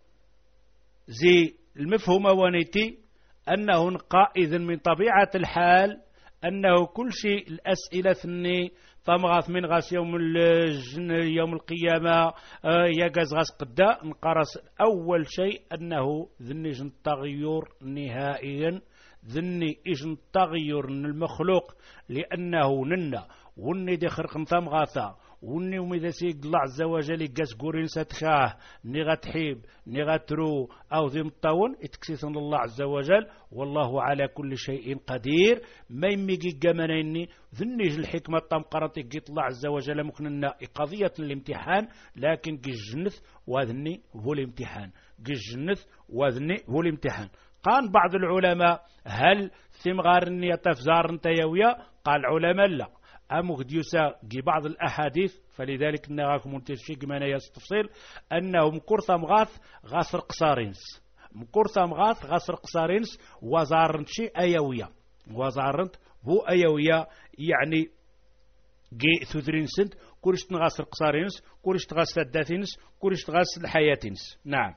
زي المفهوم ونيتي أنه قائد من طبيعة الحال أنه كل شيء الأسئلة ثني طمغاث من غاس يوم القيامة يجاز غاس قدا نقرس أول شيء أنه ذني جن تغير نهائيا ذني إجن تغير المخلوق لأنه ننا وني دي خرق طمغاثا وني ومذا سيد الله عز وجل يقاس قورين ستخاه نغا تحيب نغا ترو أو ذي مطاون اتكسيثن الله عز وجل والله على كل شيء قدير ما يميقي قمنيني ذنيج الحكمة طمقرتي قيت الله عز وجل مكننا قضية الامتحان لكن قي الجنث وذني هو الامتحان قي الجنث وذني هو الامتحان قال بعض العلماء هل ثمغارني يتفزار انت يويا قال العلماء لا أمغديوسا جي بعض الأحاديث فلذلك نراكم منتشيق من يستفصيل أنه مكورثة مغاث غاسر قصارينس مكورثة مغاث غاسر قصارينس وزارنت شيء أيوية وزارنت هو أيوية يعني جي ثذرين سنت كورش تغاسر قصارينس كورش تغاسر الداثينس كورش تغاسر الحياتينس نعم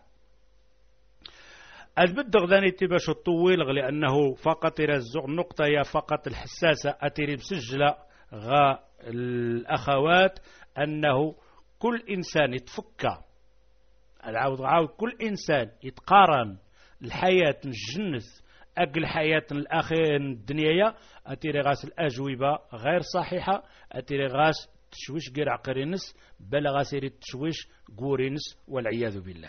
أثبت غذاني تباش الطويل لأنه فقط يرزق النقطة يا فقط الحساسة أتري بسجلة غا الأخوات أنه كل إنسان يتفكى العاود كل إنسان يتقارن الحياة الجنس أقل حياة الأخير الدنيا أتري غاس الأجوبة غير صحيحة أتري غاس تشويش غير عقرينس بل غاسير تشويش قورينس والعياذ بالله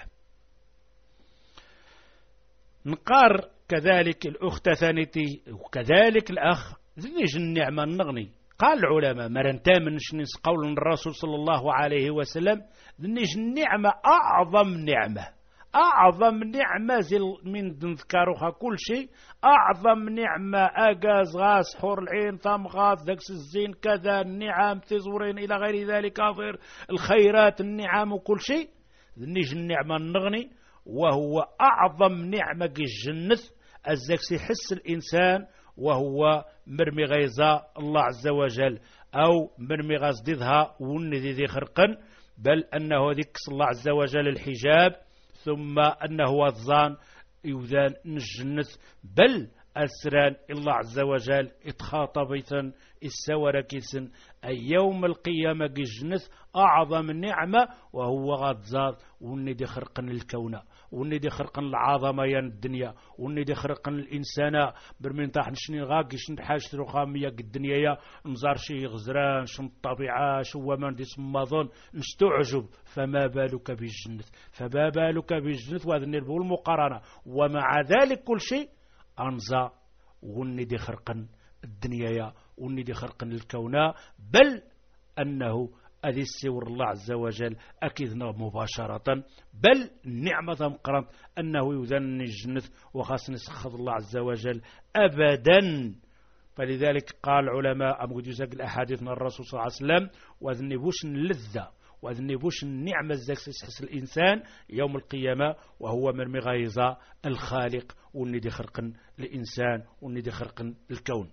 نقار كذلك الأخت ثانيتي وكذلك الأخ ذنيج النعمة النغني قال العلماء مرنتا من شنس قول الرسول صلى الله عليه وسلم ذنيج النعمة أعظم نعمة من نذكرها كل شيء، أعظم نعمة أجاز غاس حور العين ثم غاث ذكس الزين كذا النعم تزورين إلى غير ذلك غير الخيرات النعم وكل شيء نيج النعمة النغني، وهو أعظم نعمة الجنة الزكس يحس الإنسان وهو مرمي غيظة الله عز وجل أو مرمي غاز ضدها وندي ذي خرقا، بل أنه ذكس الله عز وجل الحجاب، ثم أنه الظان يوذان الجنة، بل أسران الله عز وجل اتخاطبيثا السوركيسن أي يوم القيامة الجنة أعظم نعمة، وهو غادزاد وندي خرقا الكون وندي خرقا العظمة الدنيا وندي خرقا الإنسان برمين تاح نشني غاقش نحاش رخامية الدنيا نزار شي غزران شن الطبيعة شو من دي سماظون نستعجب، فما بالك بالجنة، فما بالك بالجنة وهذا نربو المقارنة، ومع ذلك كل شيء أنزا وندي خرقا الدنيا وندي خرقا الكون، بل أنه أذي السور الله عز وجل أكيدنا مباشرة، بل نعمة مقرنت أنه يذن الجنة وخاص نسخذ الله عز وجل أبدا. فلذلك قال العلماء أم قد يزاق الأحاديث من الرسول صلى الله عليه وسلم وذنبوش اللذة وذنبوش النعمة الزكس يحس الإنسان يوم القيامة وهو مرمي غيظة الخالق وندي خرقا الإنسان وندي خرقا الكون.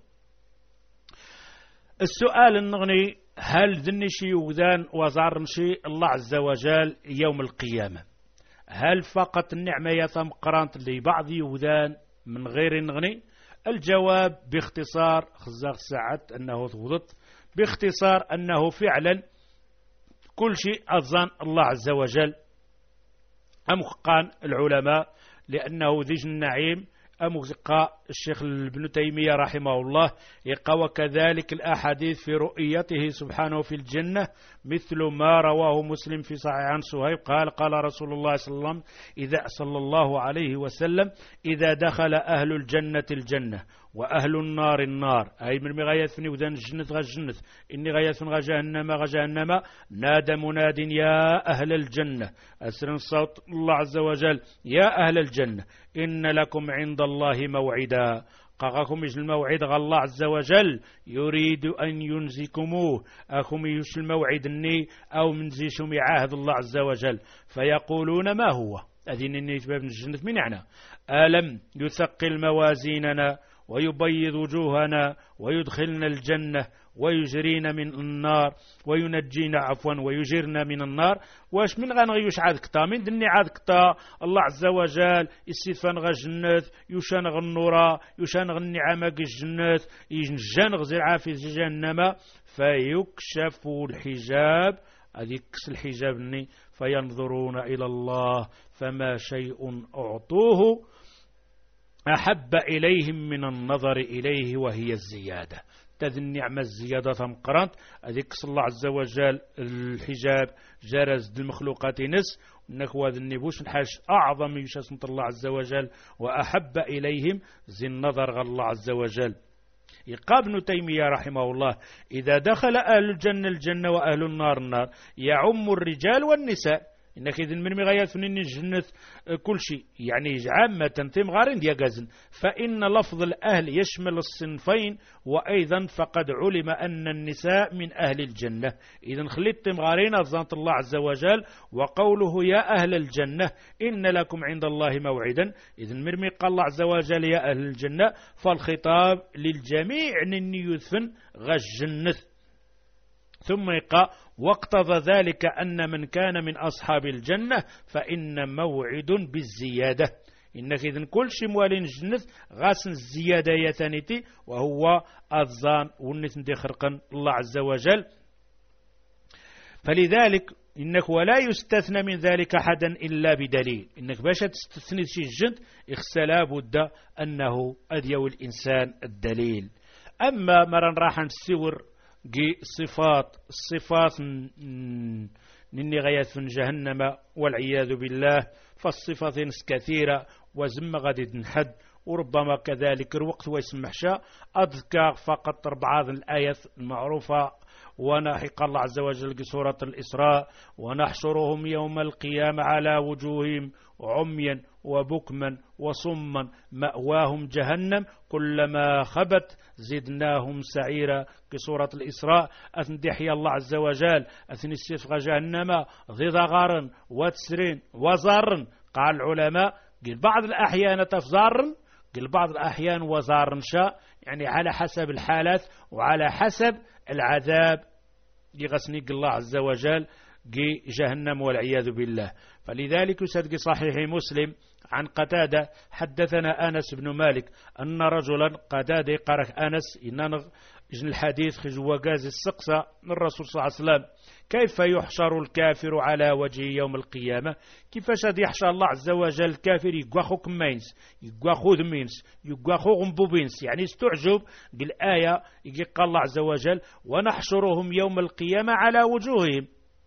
السؤال النغني هل ذنشي يوذان وزارنشي الله عز وجل يوم القيامة؟ هل فقط النعمة يتم قرانت لبعض يوذان من غير النغني؟ الجواب باختصار خزاق ساعات أنه ثبت باختصار أنه فعلا كل شيء أظن الله عز وجل أمقان العلماء لأنه ذي النعيم أمقى الشيخ ابن تيمية رحمه الله يقى وكذلك الأحاديث في رؤيته سبحانه في الجنة مثل ما رواه مسلم في صحيح عن صهيب قال قال رسول الله صلى الله عليه وسلم إذا دخل أهل الجنة الجنة وأهل النار النار أي من غايثني وذن الجنة غجنة إني غايثن غجهنم نادى مناد يا أهل الجنة أسر صوت الله عز وجل يا أهل الجنة إن لكم عند الله موعدا قاكم يجل الموعد الله عز وجل يريد أن ينزكموه أكم يش الموعد الني أو منزيشم عهد الله عز وجل فيقولون ما هو أذين الني باب الجنة من عنا ألم يثقل موازيننا ويبيض وجوهنا ويدخلنا الجنة ويجرينا من النار وينجينا عفوا ويجرنا من النار واش من غنغيوش عاد كتا من دني عاد كتا الله عز وجل يسيفان غا جنة يشانغ النورا يشانغ النعمة الجنة ينجان غزير عافي جهنم فيكشف الحجاب هذيك الحجاب ني فينظرون إلى الله فما شيء أعطوه أحب إليهم من النظر إليه وهي الزيادة تذ النعمة الزيادة مقرنت أذيك الله عز وجل الحجاب جرز المخلوقات نس نكوى النبوش نحاش أعظم يشاسمة الله عز وجل وأحب إليهم زي النظر الله عز وجل. يقال ابن تيمية رحمه الله إذا دخل أهل الجنة الجنة وأهل النار النار يعم الرجال والنساء إنك إذن من مغايات فنين الجنة كل شيء يعني عامة تم غارين دياغازن فإن لفظ الأهل يشمل الصنفين وأيضا فقد علم أن النساء من أهل الجنة إذن خليت تم غارين أظنت الله عز وجل وقوله يا أهل الجنة إن لكم عند الله موعدا إذن مرمي قال الله عز وجل يا أهل الجنة فالخطاب للجميع نني يثفن غجنة ثم يقال واقتضى ذلك أن من كان من أصحاب الجنة فإن موعد بالزيادة إنك إذن كل شيء موالين الجنة غاسن الزيادة يتانيتي وهو الظان والنثن دي خرقا الله عز وجل فلذلك إنك ولا يستثنى من ذلك حدا إلا بدليل إنك باش تستثني شيء الجند إخسلا بد أنه أديو الإنسان الدليل أما مرن راح نسور صفات نني غايات من جهنم والعياذ بالله فالصفات كثيرة وزم غادي نحد وربما كذلك الوقت ويسمحش أذكر فقط بعض الآيات المعروفة. ونحق الله عز وجل سورة الإسراء: ونحشرهم يوم القيامة على وجوههم عميا وبكما وصما مأواهم جهنم كلما خبت زدناهم سعيرا. سورة الإسراء أثندحي الله عز وجل أثني السفغ جهنم ضد غار وتسرين وزار. قال العلماء قل بعض الأحيان تفزار، قل بعض الأحيان وزار شاء، يعني على حسب الحالات وعلى حسب العذاب يغسني الله عز وجل جهنم والعياذ بالله. فلذلك يسد صحيح مسلم عن قتادة حدثنا أنس بن مالك أن رجلا قتادة قرأ أنس إن الحديث خجوا جاز السقسة من الرسول صلى الله عليه وسلم: كيف يحشر الكافر على وجه يوم القيامة؟ كيفاش غادي يحشر الله عز وجل الكافر يقواخو كمينس يقواخو ذمينس يقواخو غنبوبينس؟ يعني استعجب بالآية قال الله عز وجل: ونحشرهم يوم القيامة على وجوههم.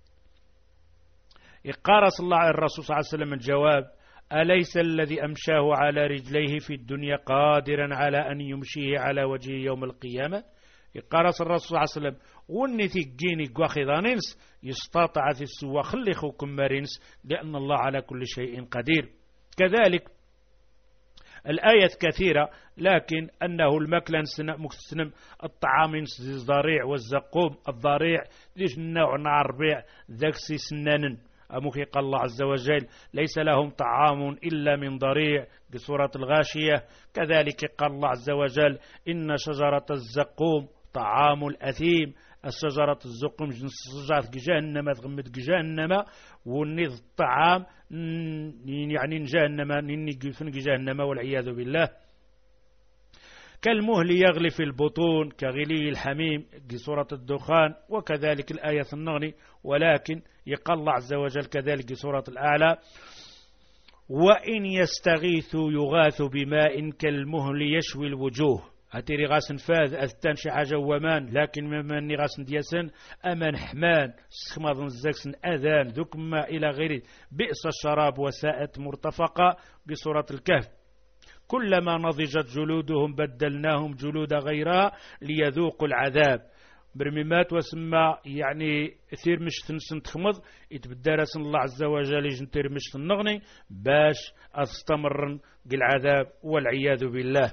قارس الله الرسول صلى الله عليه وسلم الجواب: أليس الذي أمشاه على رجليه في الدنيا قادرا على أن يمشيه على وجهه يوم القيامة؟ قارس الرسول صلى الله عليه وسلم: وني تيجيني قواخذانينس يستطع في السوا خليخوكم مارينس لأن الله على كل شيء قدير. كذلك الآية كثيرة، لكن أنه المكلن مكتسنم الطعام الضريع والزقوم. الضريع ليش النوع الربيع ذاك سنان أموكي قال الله عز وجل: ليس لهم طعام إلا من ضريع بسورة الغاشية. كذلك قال الله عز وجل: إن شجرة الزقوم طعام الأثيم. الشجرة الزقوم شجرة جهنم تغمد جهنم ونيض الطعام يعني جهنم نيفن جهنم والعياذ بالله. كالمهل يغلي في البطون كغلي الحميم سورة الدخان. وكذلك الآية النغني. ولكن يقال الله عز وجل كذلك سورة الأعلى: وإن يستغيثوا يغاثوا بماء كالمهل يشوي الوجوه. هاتيري غاسن فاذ أثتان شي حاجة ومان، لكن ممن غاسن دياسن أمان حمان سخمضن الزاكسن أذان ذوك ما إلى غيره بئس الشراب وساءت مرتفقة بسورة الكهف. كلما نضجت جلودهم بدلناهم جلود غيرها ليذوقوا العذاب. برميمات وسمى يعني ثير مش تنسن تخمض يتبدرس الله عز وجل يجنتير مش تنغني باش أستمر بالعذاب والعياذ بالله.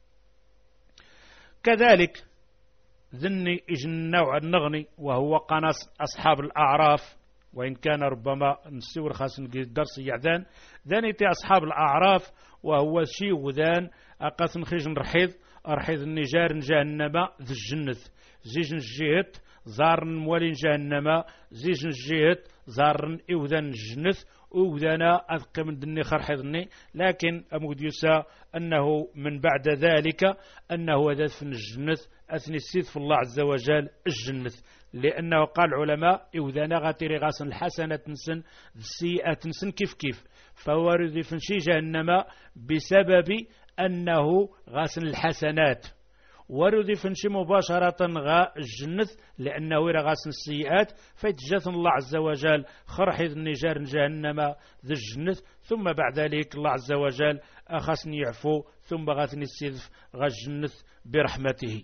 كذلك ذني النوع النغني وهو قناص أصحاب الأعراف، وإن كان ربما نسور خاص الدرس يعذان ذانيتي أصحاب الأعراف وهو شيء وذان أقاس نخيج نرحيض أرحيض النجار جهنم ذي الجنة زيج الجهت زارن موالين جهنم زيج الجهت زارن إوذان الجنة وذانا أذق من دني خرحضني. لكن أموديوسا أنه من بعد ذلك أنه ذات في الجنة أثني السيد في الله عز وجل الجنة، لأنه قال العلماء إوذانا غاتيري غاسن الحسنة تنسن السيئة تنسن كيف فوارد فنشي جهنم بسبب أنه غاسن الحسنات، ورد فنشي مباشرة غا الجنة لأنه غاسن السيئات فيتجاثن الله عز وجل خرحذ النجار جهنم ذي الجنة. ثم بعد ذلك الله عز وجل أخسني يعفو ثم غاثني السيف غا الجنة برحمته.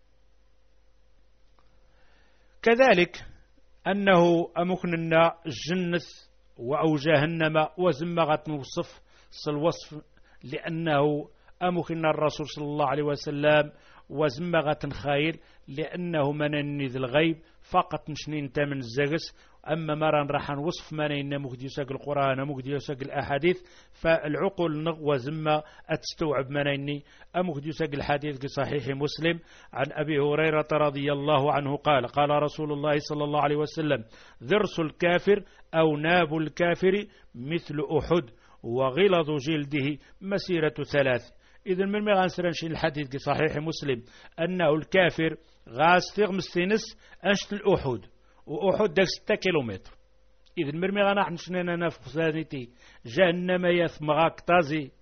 كذلك أنه أمكننا الجنة أو جهنم وزمغت نوصف الوصف لأنه أمكننا الرسول صلى الله عليه وسلم وزمغت خير لأنه من ذي الغيب فقط نشنين تامن الزاقس. أما مران راح نوصف منين مكديساق القرآن مكديساق الأحاديث فالعقول وزمة أتستوعب منين مكديساق الحديث صحيح مسلم عن أبي هريرة رضي الله عنه قال: قال رسول الله صلى الله عليه وسلم: ذرس الكافر أو ناب الكافر مثل أحد وغلظ جلده مسيرة 3. إذن من غنسرنش الحديث صحيح مسلم أنه الكافر غاس تغمس تنس أنشت الأحد وأحد داك 6 كيلومتر. إذن مرمي غنحن شنينا نفق ثانيتي جهنم يثمغاك تازي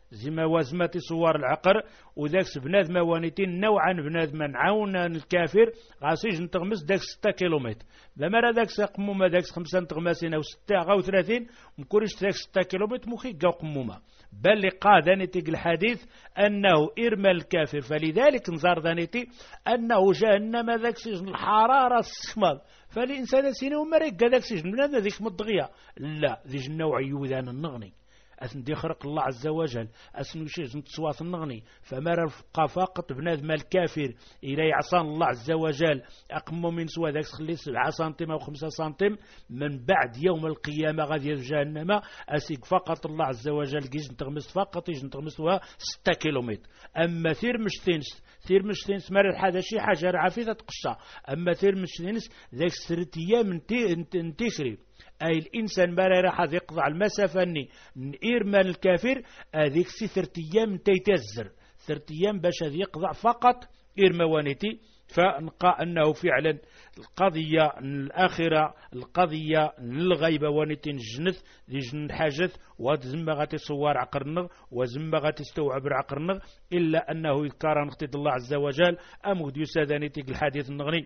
زي وازمة صور العقر وذاك بنادم وانيتين نوعا بنادم نعاون الكافر غاسيج نتغمس داك 6 كيلومتر لما راه داك قمومه داك 5 نتغماسين او 6 او 30 مكوريش داك 6 كيلومتر مخيقا قمومه بل لقى دانيتي الحديث انه ارمى الكافر فلذلك نزار دانيتي انه جهنم ذاك سجن الحراره الصمد فالانسان سينو مريق داك سجن من هذا ذيك مضغيه لا ذي النوع يوذان النغني أثن دي خرق الله عز وجل أثن وشيش نتصوات النغني فما رفقا فقط بنادم الكافر إلى عصان الله عز وجل أقمو من سوا ذاك خلي 7 سنتيم أو 5 سنتيم من بعد يوم القيامة غادي جهنم أسيق فقط الله عز وجل جيج نتغمس فقط يج نتغمسوها 6 كيلومتر أما ثير مش تنس مار هذا شي حاجة عفيفة تقشى أما ثير مش تنس ذاك 3 أيام انتشري أي الإنسان ما راح يقضع المسافة إرمان الكافر هذيك 3 أيام تيتزر 3 أيام باش هذي يقضع فقط إرموانيتي فنلقى أنه فعلا القضية الآخرة القضية للغيبة وانيتين الجنث ذي جن حاجث وزم غاتي صوار عقرنغ وزم غاتي استوعب عقرنغ إلا أنه يذكر نختد الله عز وجل أمود يسادانيتي الحديث النغني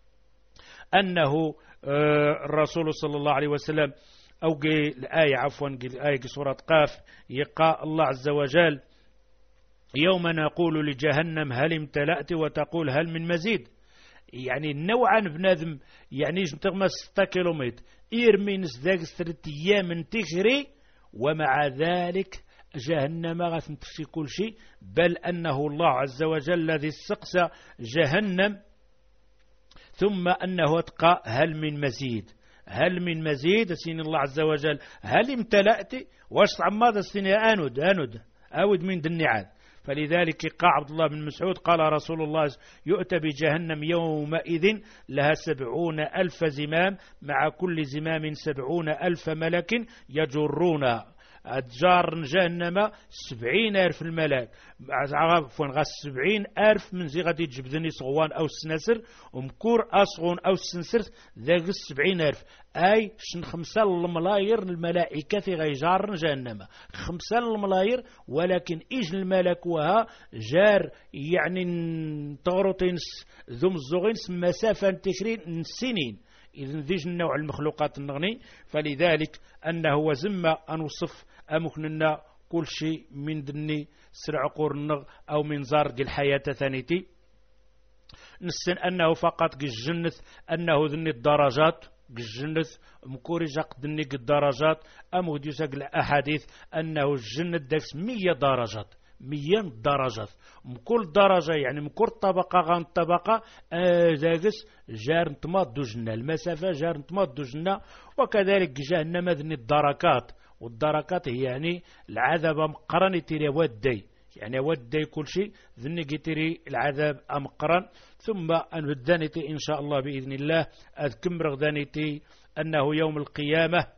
أنه الرسول صلى الله عليه وسلم أو الآية عفوا الآية سورة قاف يقى الله عز وجل يوم نقول لجهنم هل امتلأت وتقول هل من مزيد يعني نوعا بنادم يعني تغمس 6 كيلومتر إيرمينس ذاك 3 أيام تجري ومع ذلك جهنم غتنتفي كل شيء بل أنه الله عز وجل الذي استقسى جهنم ثم أنه اتقى هل من مزيد سين الله عز وجل هل امتلأت واش عماد السنة أود من دنيعاد فلذلك قال عبد الله بن مسعود قال رسول الله يؤتى بجهنم يومئذ لها 70,000 زمام مع كل زمام 70,000 ملك يجرون أتجار جهنم 70,000 الملاك عفوا 70,000 من زي غادي تجبدني صغوان أو السناسر ومكور أصغون أو السنسر ذاك 70,000 أي 5 الملايير الملائكة في غيجار جهنم 5 الملايير ولكن إيج الملك وها جار يعني تغرطين ذم الزغين مسافة تشرين سنين إذن ذيج النوع المخلوقات النغني فلذلك أنه وزم أن وصف أمكننا كل شيء من ذني سرع قرنغ أو من زارق الحياة ثانيتي نسن أنه فقط الجنة أنه ذني الدرجات الجنة مكورجة قدني الدرجات أم وديساق الأحاديث أنه الجنة داكس 100 درجات 100 درجات كل درجة يعني من كل طبقة غان طبقة ذاكس جار نتماد جنة المسافة جار نتماد جنة وكذلك جهنم ذني الدركات والدركات هي يعني العذاب مقرن تيري ودي يعني ودي كل شيء ذني تيري العذاب أمقرن ثم أن بدانتي إن شاء الله بإذن الله أذكم رغدانتي أنه يوم القيامة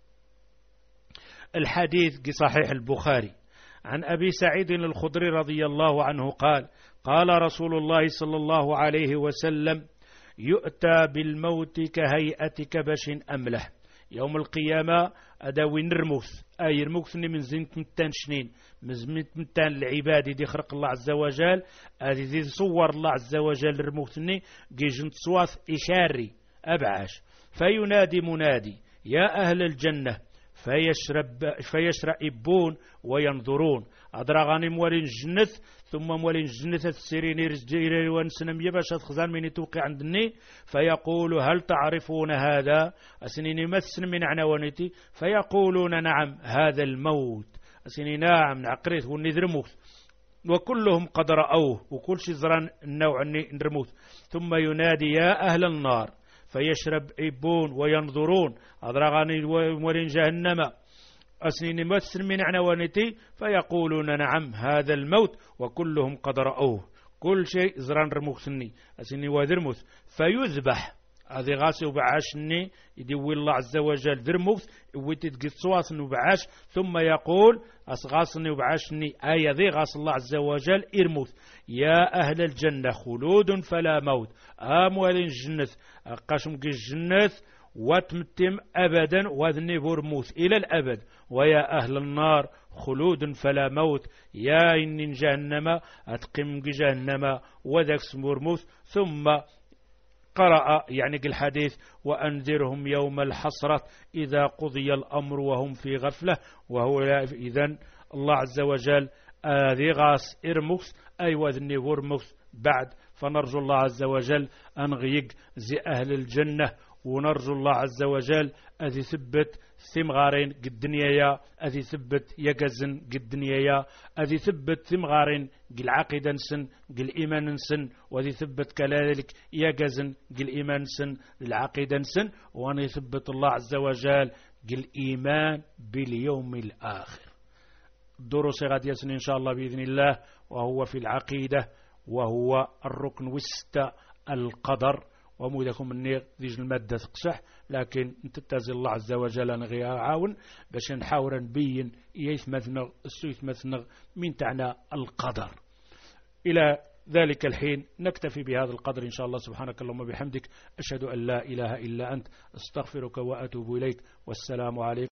الحديث صحيح البخاري عن أبي سعيد الخدري رضي الله عنه قال قال رسول الله صلى الله عليه وسلم يؤتى بالموت كهيئة كبش أمله يوم القيامة أداوي نرموث أي رموثني من زنت متان شنين من زنت متان العباد دي خلق الله عز وجل هذه صور الله عز وجل رموثني جيجنت صواث إشاري أبعاش فينادي منادي يا أهل الجنة فيشرئبون وينظرون أدرغاني مولين الجنة ثم مولين الجنة السيرين يرجيري وانسنم يباش أتخزان من يتوقع عندني فيقول هل تعرفون هذا أسنيني مثل من عنوانتي فيقولون نعم هذا الموت أسنيني نعم نعقريت ونذرموت وكلهم قد رأوه وكل شيء زران النوع نرموت ثم ينادي يا أهل النار فيشرب إبون وينظرون أدرغاني مولين جهنم أسنين مثل من عنوانتي فيقولون نعم هذا الموت وكلهم قد رأوه كل شيء زران رموثني أسنين وذرموث فيذبح هذه غاسي وبعاشني يدوي الله عز وجل ذرموث ويتدقي صواصن وبعاش ثم يقول أصغاصني وبعاشني آية ذي غاس الله عز وجل إرموث يا أهل الجنة خلود فلا موت أموال الجنة قاشم الجنة واتمتم أبدا وذني برموث إلى الأبد ويا أهل النار خلود فلا موت يا إن جهنم أتقم جهنم وذاك سمرموث ثم قرأ يعني الحديث وأنذرهم يوم الحسرة إذا قضي الأمر وهم في غفلة وهو إذن الله عز وجل ذي غاس إرموس أي وذني ورموس بعد فنرجو الله عز وجل أن غيق زي أهل الجنة ونرجو الله عز وجل أذي ثبت ثمغارين قد دنيايا أذي ثبت يقزن قد دنيايا أذي ثبت ثمغارين قل عقيدا سن قل إيمان سن وذي ثبت كذلك يقزن قل إيمان سن العقيدا سن وأن يثبت الله عز وجل قل إيمان باليوم الآخر. الدروس غادي يسن إن شاء الله بإذن الله وهو في العقيدة وهو الركن والستة القدر ومودكم النير ديج المادة تقشح لكن تتازل الله عز وجل نغي عاون باش نحاول نبين يثمثنغ السيثمثنغ من تعنى القدر. إلى ذلك الحين نكتفي بهذا القدر إن شاء الله. سبحانك اللهم وبحمدك أشهد أن لا إله إلا أنت استغفرك وأتوب إليك والسلام عليكم.